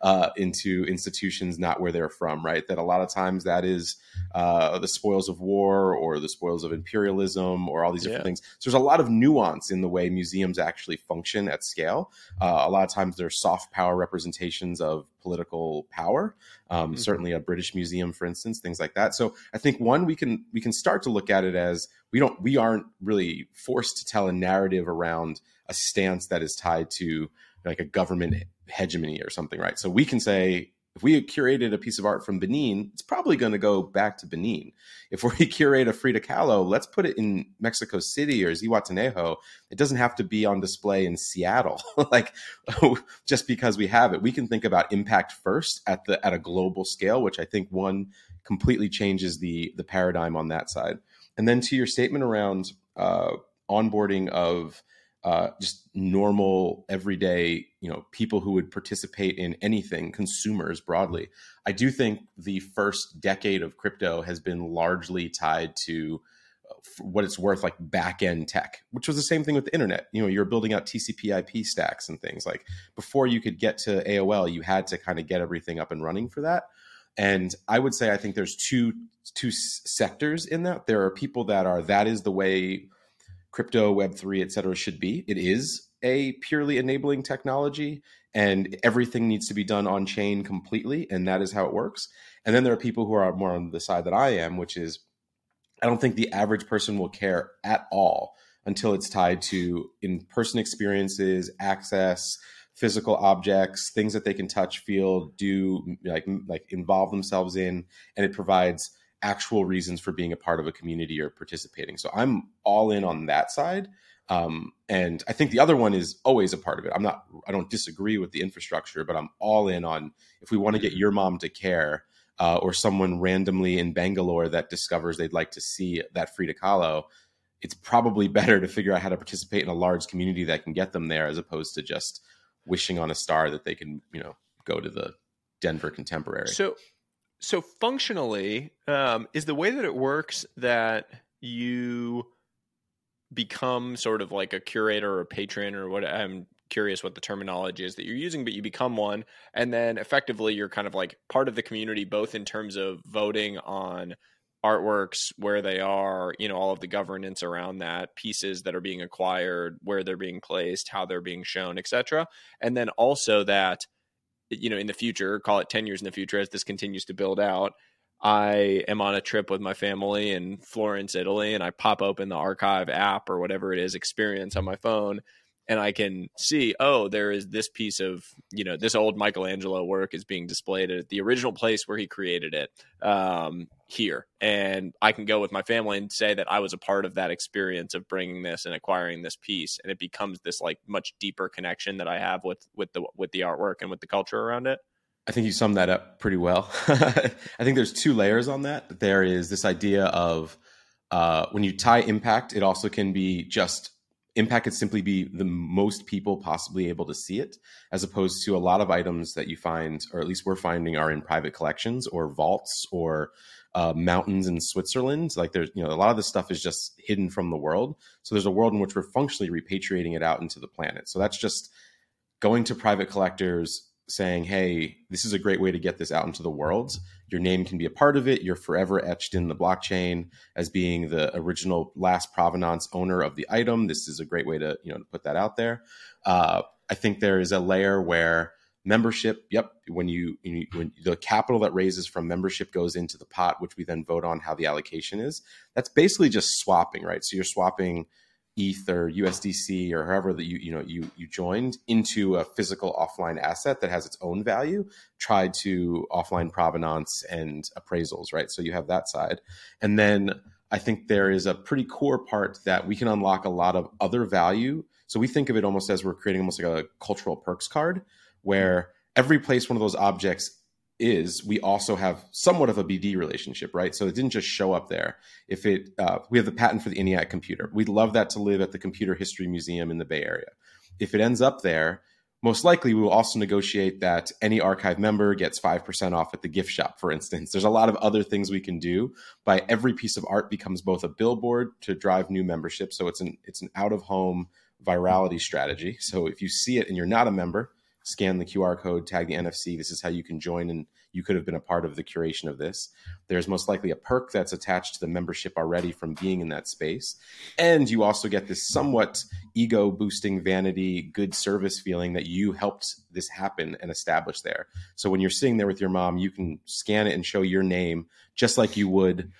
institutions not where they're from, right? That a lot of times that is the spoils of war or the spoils of imperialism or all these different things. So there's a lot of nuance in the way museums actually function at scale. A lot of times they're soft power representations of political power. Certainly a British museum, for instance, things like that. So I think one, we can start to look at it as we aren't really forced to tell a narrative around a stance that is tied to like a government hegemony or something, right? So we can say If we curated a piece of art from Benin, it's probably going to go back to Benin. If we curate a Frida Kahlo, let's put it in Mexico City or Zihuatanejo. It doesn't have to be on display in Seattle. Like, just because we have it, we can think about impact first at a global scale, which I think completely changes the paradigm on that side. And then to your statement around onboarding of just normal, everyday, people who would participate in anything, consumers broadly. I do think the first decade of crypto has been largely tied to what it's worth, like back-end tech, which was the same thing with the internet. You're building out TCP/IP stacks and things. Like, before you could get to AOL, you had to kind of get everything up and running for that. And I would say I think there's two sectors in that. There are people that is the way crypto, Web3, et cetera, should be. It is a purely enabling technology, and everything needs to be done on chain completely, and that is how it works. And then there are people who are more on the side that I am, which is, I don't think the average person will care at all until it's tied to in-person experiences, access, physical objects, things that they can touch, feel, do, like involve themselves in, and it provides actual reasons for being a part of a community or participating. So I'm all in on that side. And I think the other one is always a part of it. I don't disagree with the infrastructure, but I'm all in on, if we want to get your mom to care, or someone randomly in Bangalore that discovers they'd like to see that Frida Kahlo, it's probably better to figure out how to participate in a large community that can get them there, as opposed to just wishing on a star that they can, go to the Denver Contemporary. So functionally, is the way that it works that you become sort of like a curator or a patron, or what? I'm curious what the terminology is that you're using, but you become one, and then effectively you're kind of like part of the community, both in terms of voting on artworks, where they are, all of the governance around that, pieces that are being acquired, where they're being placed, how they're being shown, etc. And then also that, in the future, call it 10 years in the future, as this continues to build out, I am on a trip with my family in Florence, Italy, and I pop open the archive app or whatever it is, experience on my phone, and I can see, there is this piece of, this old Michelangelo work is being displayed at the original place where he created it, here. And I can go with my family and say that I was a part of that experience of bringing this and acquiring this piece. And it becomes this like much deeper connection that I have with the artwork and with the culture around it. I think you summed that up pretty well. I think there's two layers on that. There is this idea of when you tie impact, it also can be just impact could simply be the most people possibly able to see it, as opposed to a lot of items that you find, or at least we're finding, are in private collections or vaults or mountains in Switzerland. Like, there's, a lot of this stuff is just hidden from the world. So there's a world in which we're functionally repatriating it out into the planet. So that's just going to private collectors saying, hey, this is a great way to get this out into the world. Your name can be a part of it. You're forever etched in the blockchain as being the original last provenance owner of the item. This is a great way to, to put that out there. I think there is a layer where membership, when the capital that raises from membership goes into the pot, which we then vote on how the allocation is. That's basically just swapping, right? So you're swapping ETH or USDC or however that you joined into a physical offline asset that has its own value, tied to offline provenance and appraisals, right? So you have that side. And then I think there is a pretty core part that we can unlock a lot of other value. So we think of it almost as we're creating almost like a cultural perks card, where every place one of those objects is, we also have somewhat of a BD relationship, right? So it didn't just show up there. If it, we have the patent for the ENIAC computer. We'd love that to live at the Computer History Museum in the Bay Area. If it ends up there, most likely we will also negotiate that any archive member gets 5% off at the gift shop, for instance. There's a lot of other things we can do. By every piece of art becomes both a billboard to drive new membership. So it's an out-of-home virality strategy. So if you see it and you're not a member, scan the QR code, tag the NFC. This is how you can join, and you could have been a part of the curation of this. There's most likely a perk that's attached to the membership already from being in that space. And you also get this somewhat ego-boosting, vanity, good service feeling that you helped this happen and establish there. So when you're sitting there with your mom, you can scan it and show your name, just like you would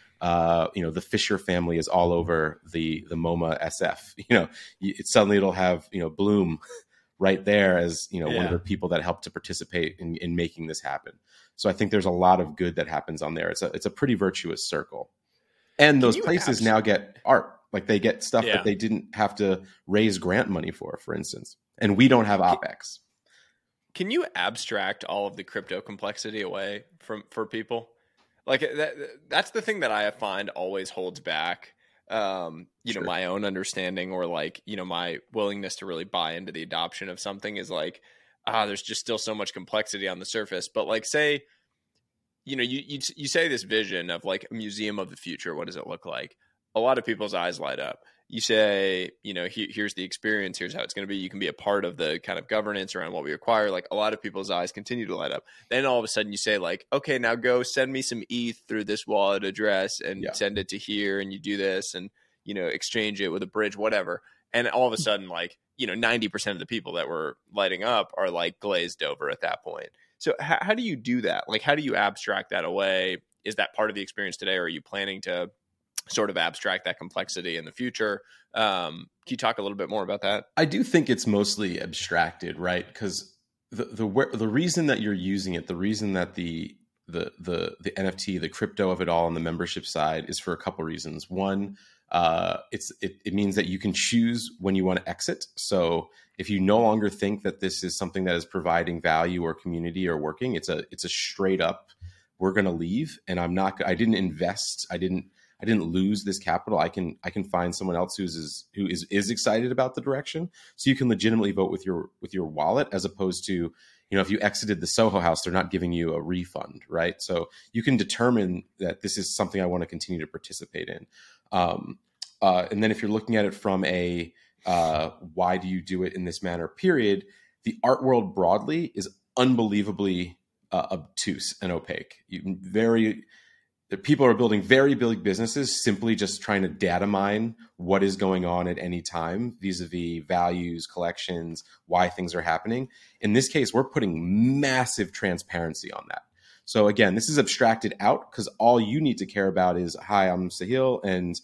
the Fisher family is all over the MoMA SF. Suddenly it'll have, Bloom right there as, you know, one of Yeah. the people that helped to participate in making this happen. So I think there's a lot of good that happens on there. It's a pretty virtuous circle. And Can those you places now get art. Like they get stuff Yeah. that they didn't have to raise grant money for instance. And we don't have OpEx. Can you abstract all of the crypto complexity away for people? Like that's the thing that I find always holds back, you know, my own understanding, or like, you know, my willingness to really buy into the adoption of something is like, there's just still so much complexity on the surface. But like, say, you know, you say this vision of like a museum of the future. What does it look like? A lot of people's eyes light up. You say, you know, here's the experience. Here's how it's going to be. You can be a part of the kind of governance around what we require. Like a lot of people's eyes continue to light up. Then all of a sudden you say like, okay, now go send me some ETH through this wallet address and send it to here. And you do this and, you know, exchange it with a bridge, whatever. And all of a sudden, like, you know, 90% of the people that were lighting up are like glazed over at that point. So how do you do that? Like, how do you abstract that away? Is that part of the experience today? Or are you planning to sort of abstract that complexity in the future? Can you talk a little bit more about that? I do think it's mostly abstracted, right? Because the reason that you're using it, the reason that the NFT, the crypto of it all on the membership side is for a couple reasons. One, it means that you can choose when you want to exit. So if you no longer think that this is something that is providing value or community or working, it's a straight up, we're going to leave, and I didn't invest, I didn't lose this capital. I can find someone else who is excited about the direction. So you can legitimately vote with your wallet, as opposed to, you know, if you exited the Soho House, they're not giving you a refund, right? So you can determine that this is something I want to continue to participate in. And then if you're looking at it from a why do you do it in this manner period, the art world broadly is unbelievably obtuse and opaque. People are building very big businesses simply just trying to data mine what is going on at any time vis-a-vis values, collections, why things are happening. In this case, we're putting massive transparency on that. So again, this is abstracted out because all you need to care about is, hi, I'm Sahil, and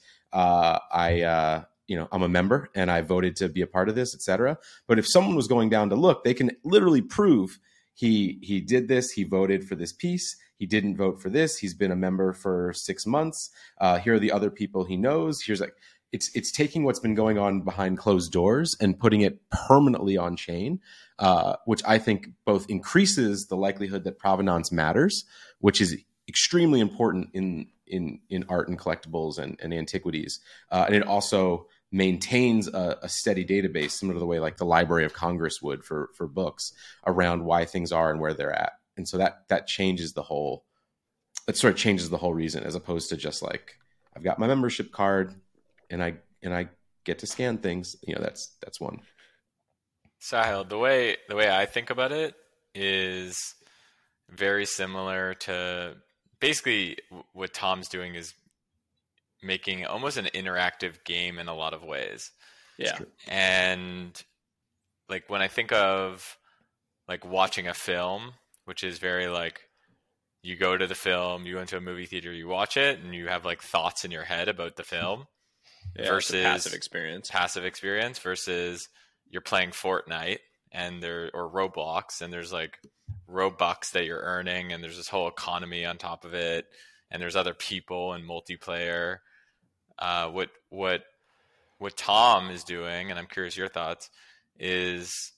I'm a member and I voted to be a part of this, etc. But if someone was going down to look, they can literally prove he did this, he voted for this piece, he didn't vote for this, he's been a member for 6 months. Here are the other people he knows. Here's like, it's taking what's been going on behind closed doors and putting it permanently on chain, which I think both increases the likelihood that provenance matters, which is extremely important in art and collectibles and antiquities. And it also maintains a steady database, similar to the way like the Library of Congress would for books, around why things are and where they're at. And so that changes the whole reason, as opposed to just like, I've got my membership card and I get to scan things. You know, that's one. Sahil, the way I think about it is very similar to basically what Tom's doing, is making almost an interactive game in a lot of ways. Yeah. And like when I think of like watching a film, which is very like, you go to the film, you go into a movie theater, you watch it, and you have like thoughts in your head about the film. Yeah, versus passive experience versus you're playing Fortnite or Roblox, and there's like Robux that you're earning, and there's this whole economy on top of it, and there's other people and multiplayer. What Tom is doing, and I'm curious your thoughts, is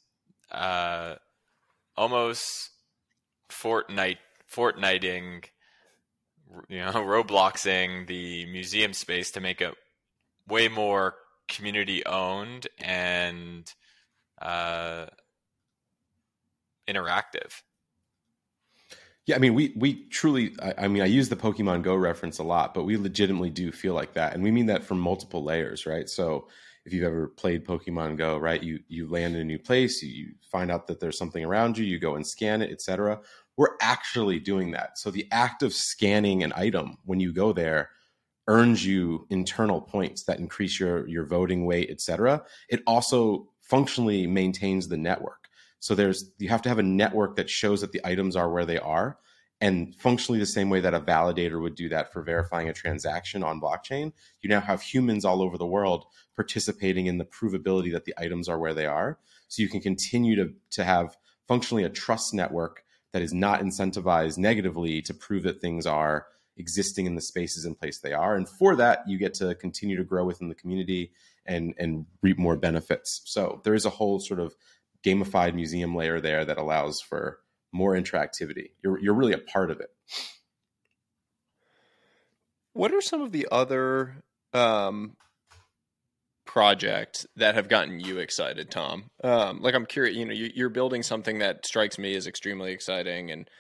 almost Fortniting, you know, Robloxing the museum space to make it way more community owned and interactive. Yeah, I mean, we truly, I use the Pokemon Go reference a lot, but we legitimately do feel like that. And we mean that from multiple layers, right? So if you've ever played Pokemon Go, right, you land in a new place, you find out that there's something around you, you go and scan it, etc. We're actually doing that. So the act of scanning an item when you go there earns you internal points that increase your voting weight, etc. It also functionally maintains the network. So you have to have a network that shows that the items are where they are. And functionally the same way that a validator would do that for verifying a transaction on blockchain, you now have humans all over the world participating in the provability that the items are where they are. So you can continue to have functionally a trust network that is not incentivized negatively to prove that things are existing in the spaces in place they are. And for that, you get to continue to grow within the community and reap more benefits. So there is a whole sort of gamified museum layer there that allows for more interactivity. You're really a part of it. What are some of the other projects that have gotten you excited, Tom? Like, I'm curious, you're building something that strikes me as extremely exciting. And,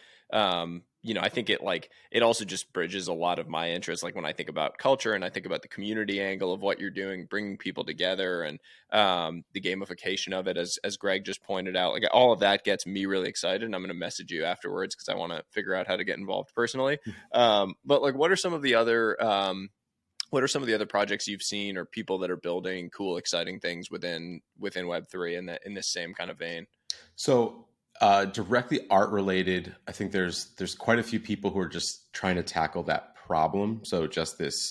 I think it also just bridges a lot of my interests. Like when I think about culture and I think about the community angle of what you're doing, bringing people together, and the gamification of it, as Greg just pointed out, like all of that gets me really excited. And I'm going to message you afterwards because I want to figure out how to get involved personally. But like, what are some of the other projects you've seen or people that are building cool, exciting things within Web3 in this same kind of vein? So directly art related, I think there's quite a few people who are just trying to tackle that problem. So just there's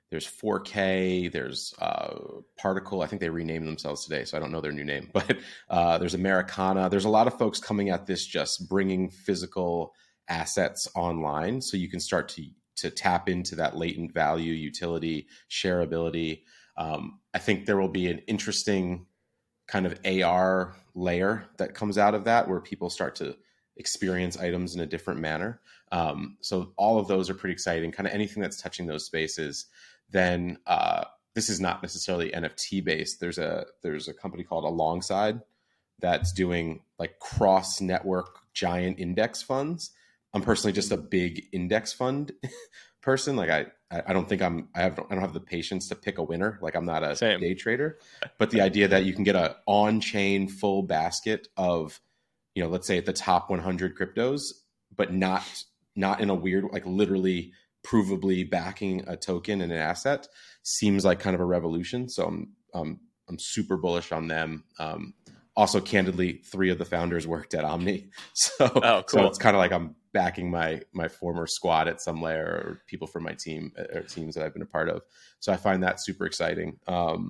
4K, there's Particle. I think they renamed themselves today, so I don't know their new name. But there's Americana. There's a lot of folks coming at this just bringing physical assets online, so you can start to tap into that latent value, utility, shareability. I think there will be an interesting kind of AR layer that comes out of that, where people start to experience items in a different manner. So all of those are pretty exciting. Kind of anything that's touching those spaces. Then this is not necessarily NFT based. There's a company called Alongside that's doing like cross network giant index funds. I'm personally just a big index fund person. Like I don't think I don't have the patience to pick a winner. Like I'm not a day trader, but the idea that you can get a on-chain full basket of, let's say at the top 100 cryptos, but not in a weird, like literally provably backing a token and an asset, seems like kind of a revolution. So I'm super bullish on them. Also, candidly, 3 of the founders worked at Omni. So, cool. So it's kind of like I'm backing my former squad at some layer, or people from my team or teams that I've been a part of. So I find that super exciting.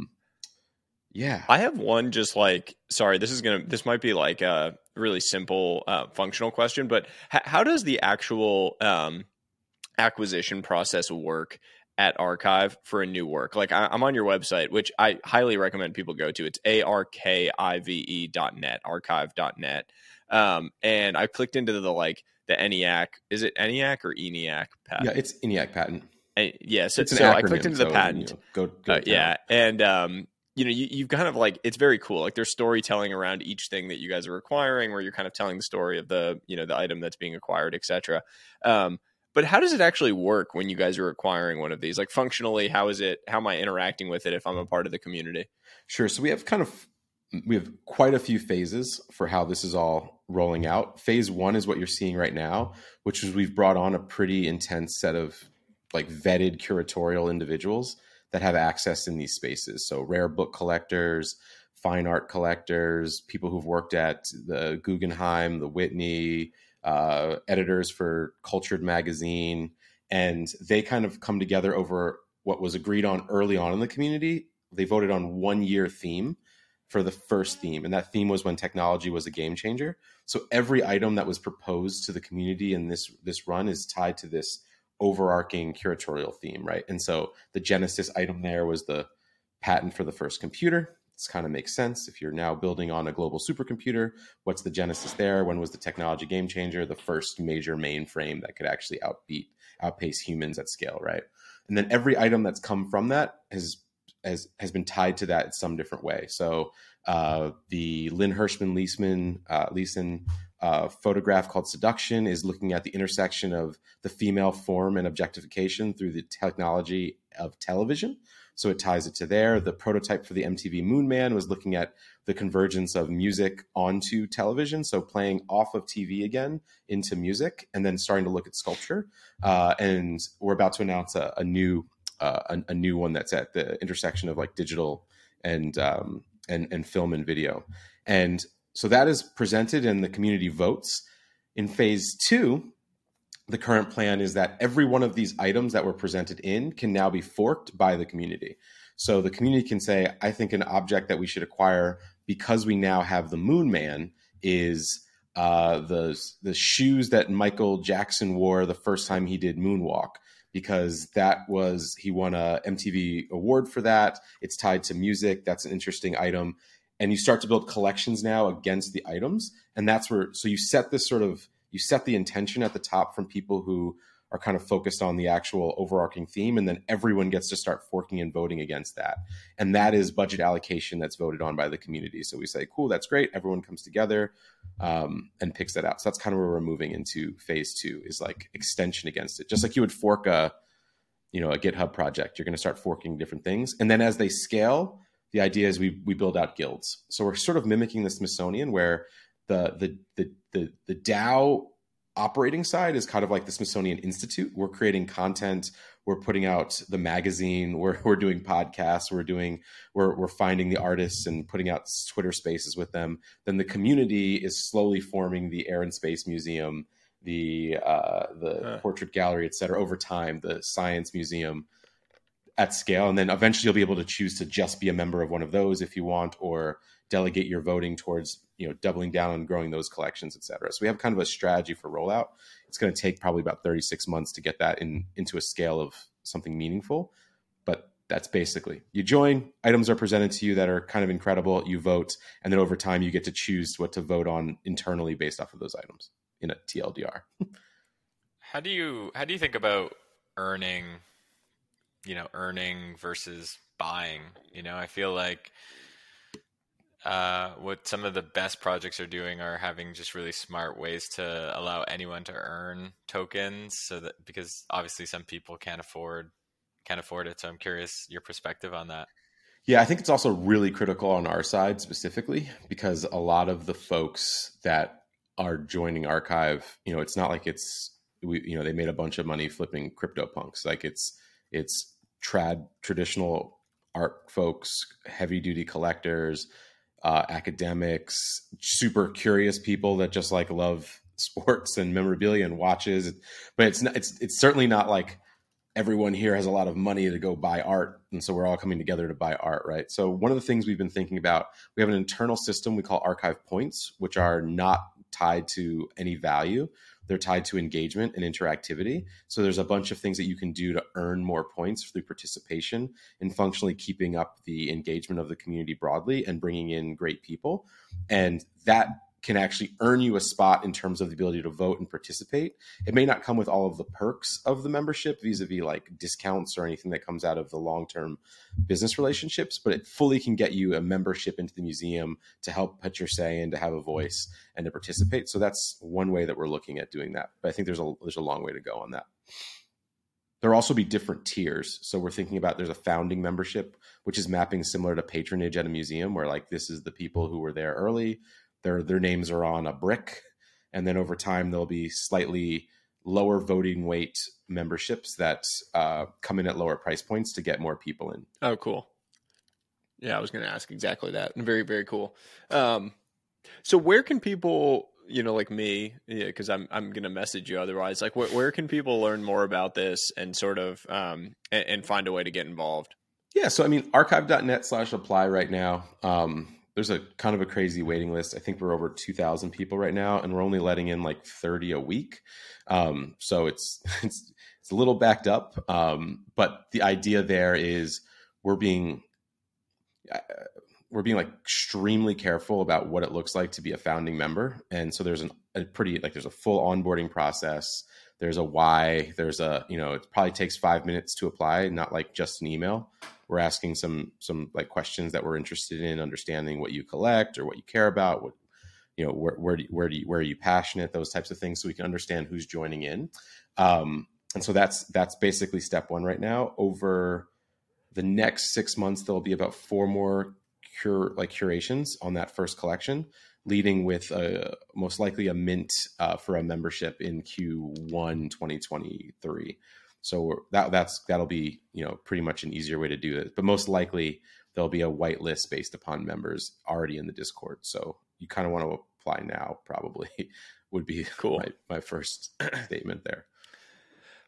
Yeah. I have one just like, sorry, this might be like a really simple functional question, but how does the actual acquisition process work at Archive for a new work? Like I'm on your website, which I highly recommend people go to. It's archive.net, archive.net. And I clicked into the ENIAC. Is it ENIAC or ENIAC patent? Yeah, it's ENIAC patent. Yeah. So I clicked into the patent. Go yeah. And, you've kind of like, it's very cool. Like there's storytelling around each thing that you guys are acquiring, where you're kind of telling the story of the item that's being acquired, et cetera. But how does it actually work when you guys are acquiring one of these? Like functionally, how am I interacting with it if I'm a part of the community? Sure. So we have quite a few phases for how this is all rolling out. Phase 1 is what you're seeing right now, which is we've brought on a pretty intense set of like vetted curatorial individuals that have access in these spaces. So rare book collectors, fine art collectors, people who've worked at the Guggenheim, the Whitney, editors for Cultured Magazine, and they kind of come together over what was agreed on early on in the community. They voted on 1-year theme for the first theme, and that theme was when technology was a game changer. So every item that was proposed to the community in this run is tied to this overarching curatorial theme, right? And so the Genesis item there was the patent for the first computer. This kind of makes sense. If you're now building on a global supercomputer, what's the genesis there? When was the technology game changer? The first major mainframe that could actually outpace humans at scale, right? And then every item that's come from that has been tied to that in some different way. So the Lynn Hirschman Leeson photograph called Seduction is looking at the intersection of the female form and objectification through the technology of television. So it ties it to there. The prototype for the MTV Moon Man was looking at the convergence of music onto television. So playing off of TV again into music, and then starting to look at sculpture. And we're about to announce a new one that's at the intersection of like digital and film and video. And so that is presented and the community votes. In phase 2, the current plan is that every one of these items that were presented in can now be forked by the community. So the community can say, I think an object that we should acquire because we now have the Moon Man is the shoes that Michael Jackson wore the first time he did Moonwalk, because he won a MTV award for that. It's tied to music. That's an interesting item. And you start to build collections now against the items. And that's where, so you set the intention at the top from people who are kind of focused on the actual overarching theme. And then everyone gets to start forking and voting against that. And that is budget allocation that's voted on by the community. So we say, cool, that's great. Everyone comes together and picks that out. So that's kind of where we're moving into phase 2, is like extension against it. Just like you would fork a GitHub project, you're going to start forking different things. And then as they scale, the idea is we build out guilds. So we're sort of mimicking the Smithsonian, where the DAO operating side is kind of like the Smithsonian Institute. We're creating content. We're putting out the magazine. We're doing podcasts. We're finding the artists and putting out Twitter spaces with them. Then the community is slowly forming the Air and Space Museum, the Portrait Gallery, et cetera, over time, the Science Museum at scale. And then eventually you'll be able to choose to just be a member of one of those if you want, or delegate your voting towards, doubling down on growing those collections, et cetera. So we have kind of a strategy for rollout. It's going to take probably about 36 months to get that into a scale of something meaningful. But that's basically, you join, items are presented to you that are kind of incredible, you vote, and then over time you get to choose what to vote on internally based off of those items in a TLDR. How do you think about earning versus buying? I feel like what some of the best projects are doing are having just really smart ways to allow anyone to earn tokens, so that, because obviously some people can't afford it. So I'm curious your perspective on that. Yeah, I think it's also really critical on our side specifically, because a lot of the folks that are joining Archive, it's not like they made a bunch of money flipping CryptoPunks. Like it's traditional art folks, heavy duty collectors, academics, super curious people that just like love sports and memorabilia and watches. But it's certainly not like everyone here has a lot of money to go buy art, and so we're all coming together to buy art, right? So one of the things we've been thinking about, we have an internal system we call Archive Points, which are not tied to any value. They're tied to engagement and interactivity. So there's a bunch of things that you can do to earn more points through participation and functionally keeping up the engagement of the community broadly and bringing in great people. And that can actually earn you a spot in terms of the ability to vote and participate. It may not come with all of the perks of the membership vis-a-vis like discounts or anything that comes out of the long-term business relationships, but it fully can get you a membership into the museum to help put your say in, to have a voice and to participate. So that's one way that we're looking at doing that. But I think there's a long way to go on that. There'll also be different tiers. So we're thinking about, there's a founding membership, which is mapping similar to patronage at a museum, where like this is the people who were there early. Their names are on a brick, and then over time there'll be slightly lower voting weight memberships that come in at lower price points to get more people in. Oh, cool. Yeah, I was going to ask exactly that. Very, very cool. So where can people, like me, because I'm going to message you otherwise, like where can people learn more about this and sort of and find a way to get involved? Yeah, so I mean, archive.net/apply right now. There's a kind of a crazy waiting list. I think we're over 2,000 people right now, and we're only letting in like 30 a week. So it's a little backed up. But the idea there is we're being like extremely careful about what it looks like to be a founding member. And so there's there's a full onboarding process. There's a why. There's it probably takes 5 minutes to apply, not like just an email. We're asking some like questions that we're interested in understanding, what you collect or what you care about, what, where are you passionate, those types of things, so we can understand who's joining in. And so that's basically step one right now. Over the next 6 months, there'll be about 4 more curations on that first collection, leading with most likely a mint for a membership in Q1 2023. So that'll be pretty much an easier way to do it. But most likely there'll be a whitelist based upon members already in the Discord. So you kind of want to apply now, probably would be cool. My first statement there.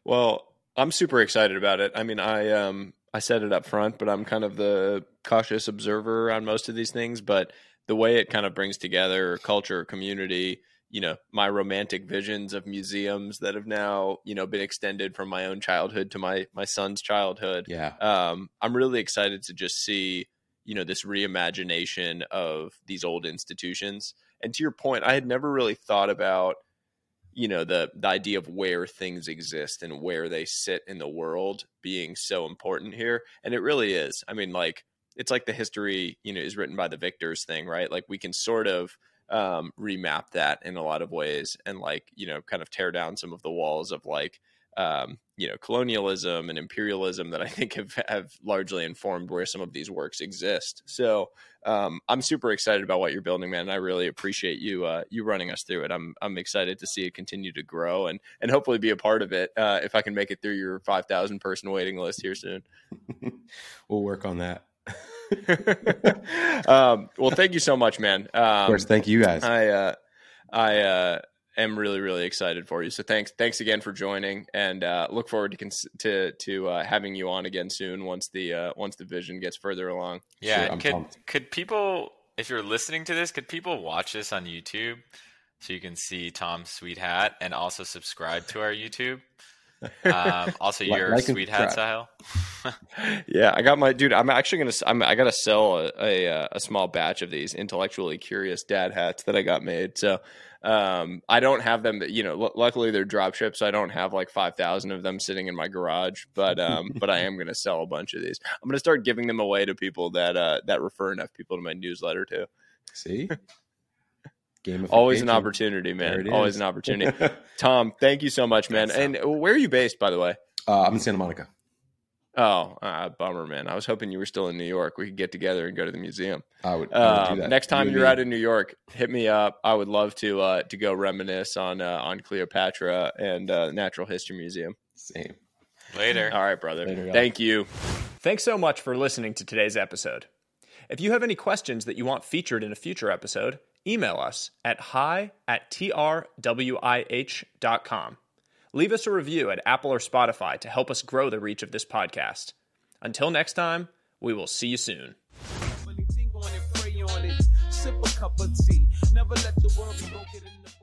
Well, I'm super excited about it. I mean, I said it up front, but I'm kind of the cautious observer around most of these things. But the way it kind of brings together culture, community, my romantic visions of museums that have now, been extended from my own childhood to my son's childhood. Yeah. I'm really excited to just see, this reimagination of these old institutions. And to your point, I had never really thought about, the idea of where things exist and where they sit in the world being so important here. And it really is. I mean, like, it's like the history, is written by the victors thing, right? Like, we can sort of remap that in a lot of ways and kind of tear down some of the walls of colonialism and imperialism that I think have largely informed where some of these works exist. So I'm super excited about what you're building, man. And I really appreciate you running us through it. I'm excited to see it continue to grow and hopefully be a part of it if I can make it through your 5,000 person waiting list here soon. We'll work on that. Well, thank you so much, man. Of course, thank you guys. I am really, really excited for you. So thanks again for joining, and look forward to having you on again soon once the vision gets further along. Yeah, sure, could people, if you're listening to this, could people watch this on YouTube so you can see Tom's sweet hat and also subscribe to our YouTube? Also, your sweet hat style. Yeah, I got my dude. I'm actually I gotta sell a small batch of these intellectually curious dad hats that I got made. So I don't have them. Luckily they're drop shipped, so I don't have like 5,000 of them sitting in my garage. But I am gonna sell a bunch of these. I'm gonna start giving them away to people that refer enough people to my newsletter too. See. Always an opportunity, man. Always an opportunity. Tom, thank you so much, man. And where are you based, by the way? I'm in Santa Monica. Oh, bummer, man. I was hoping you were still in New York. We could get together and go to the museum. I would do that. Next time you're out in New York, hit me up. I would love to go reminisce on Cleopatra and Natural History Museum. Same. Later. All right, brother. Later, thank you. Thanks so much for listening to today's episode. If you have any questions that you want featured in a future episode, email us at hi@trwih.com. Leave us a review at Apple or Spotify to help us grow the reach of this podcast. Until next time, we will see you soon. Sip a cup of tea. Never let the world be broken in the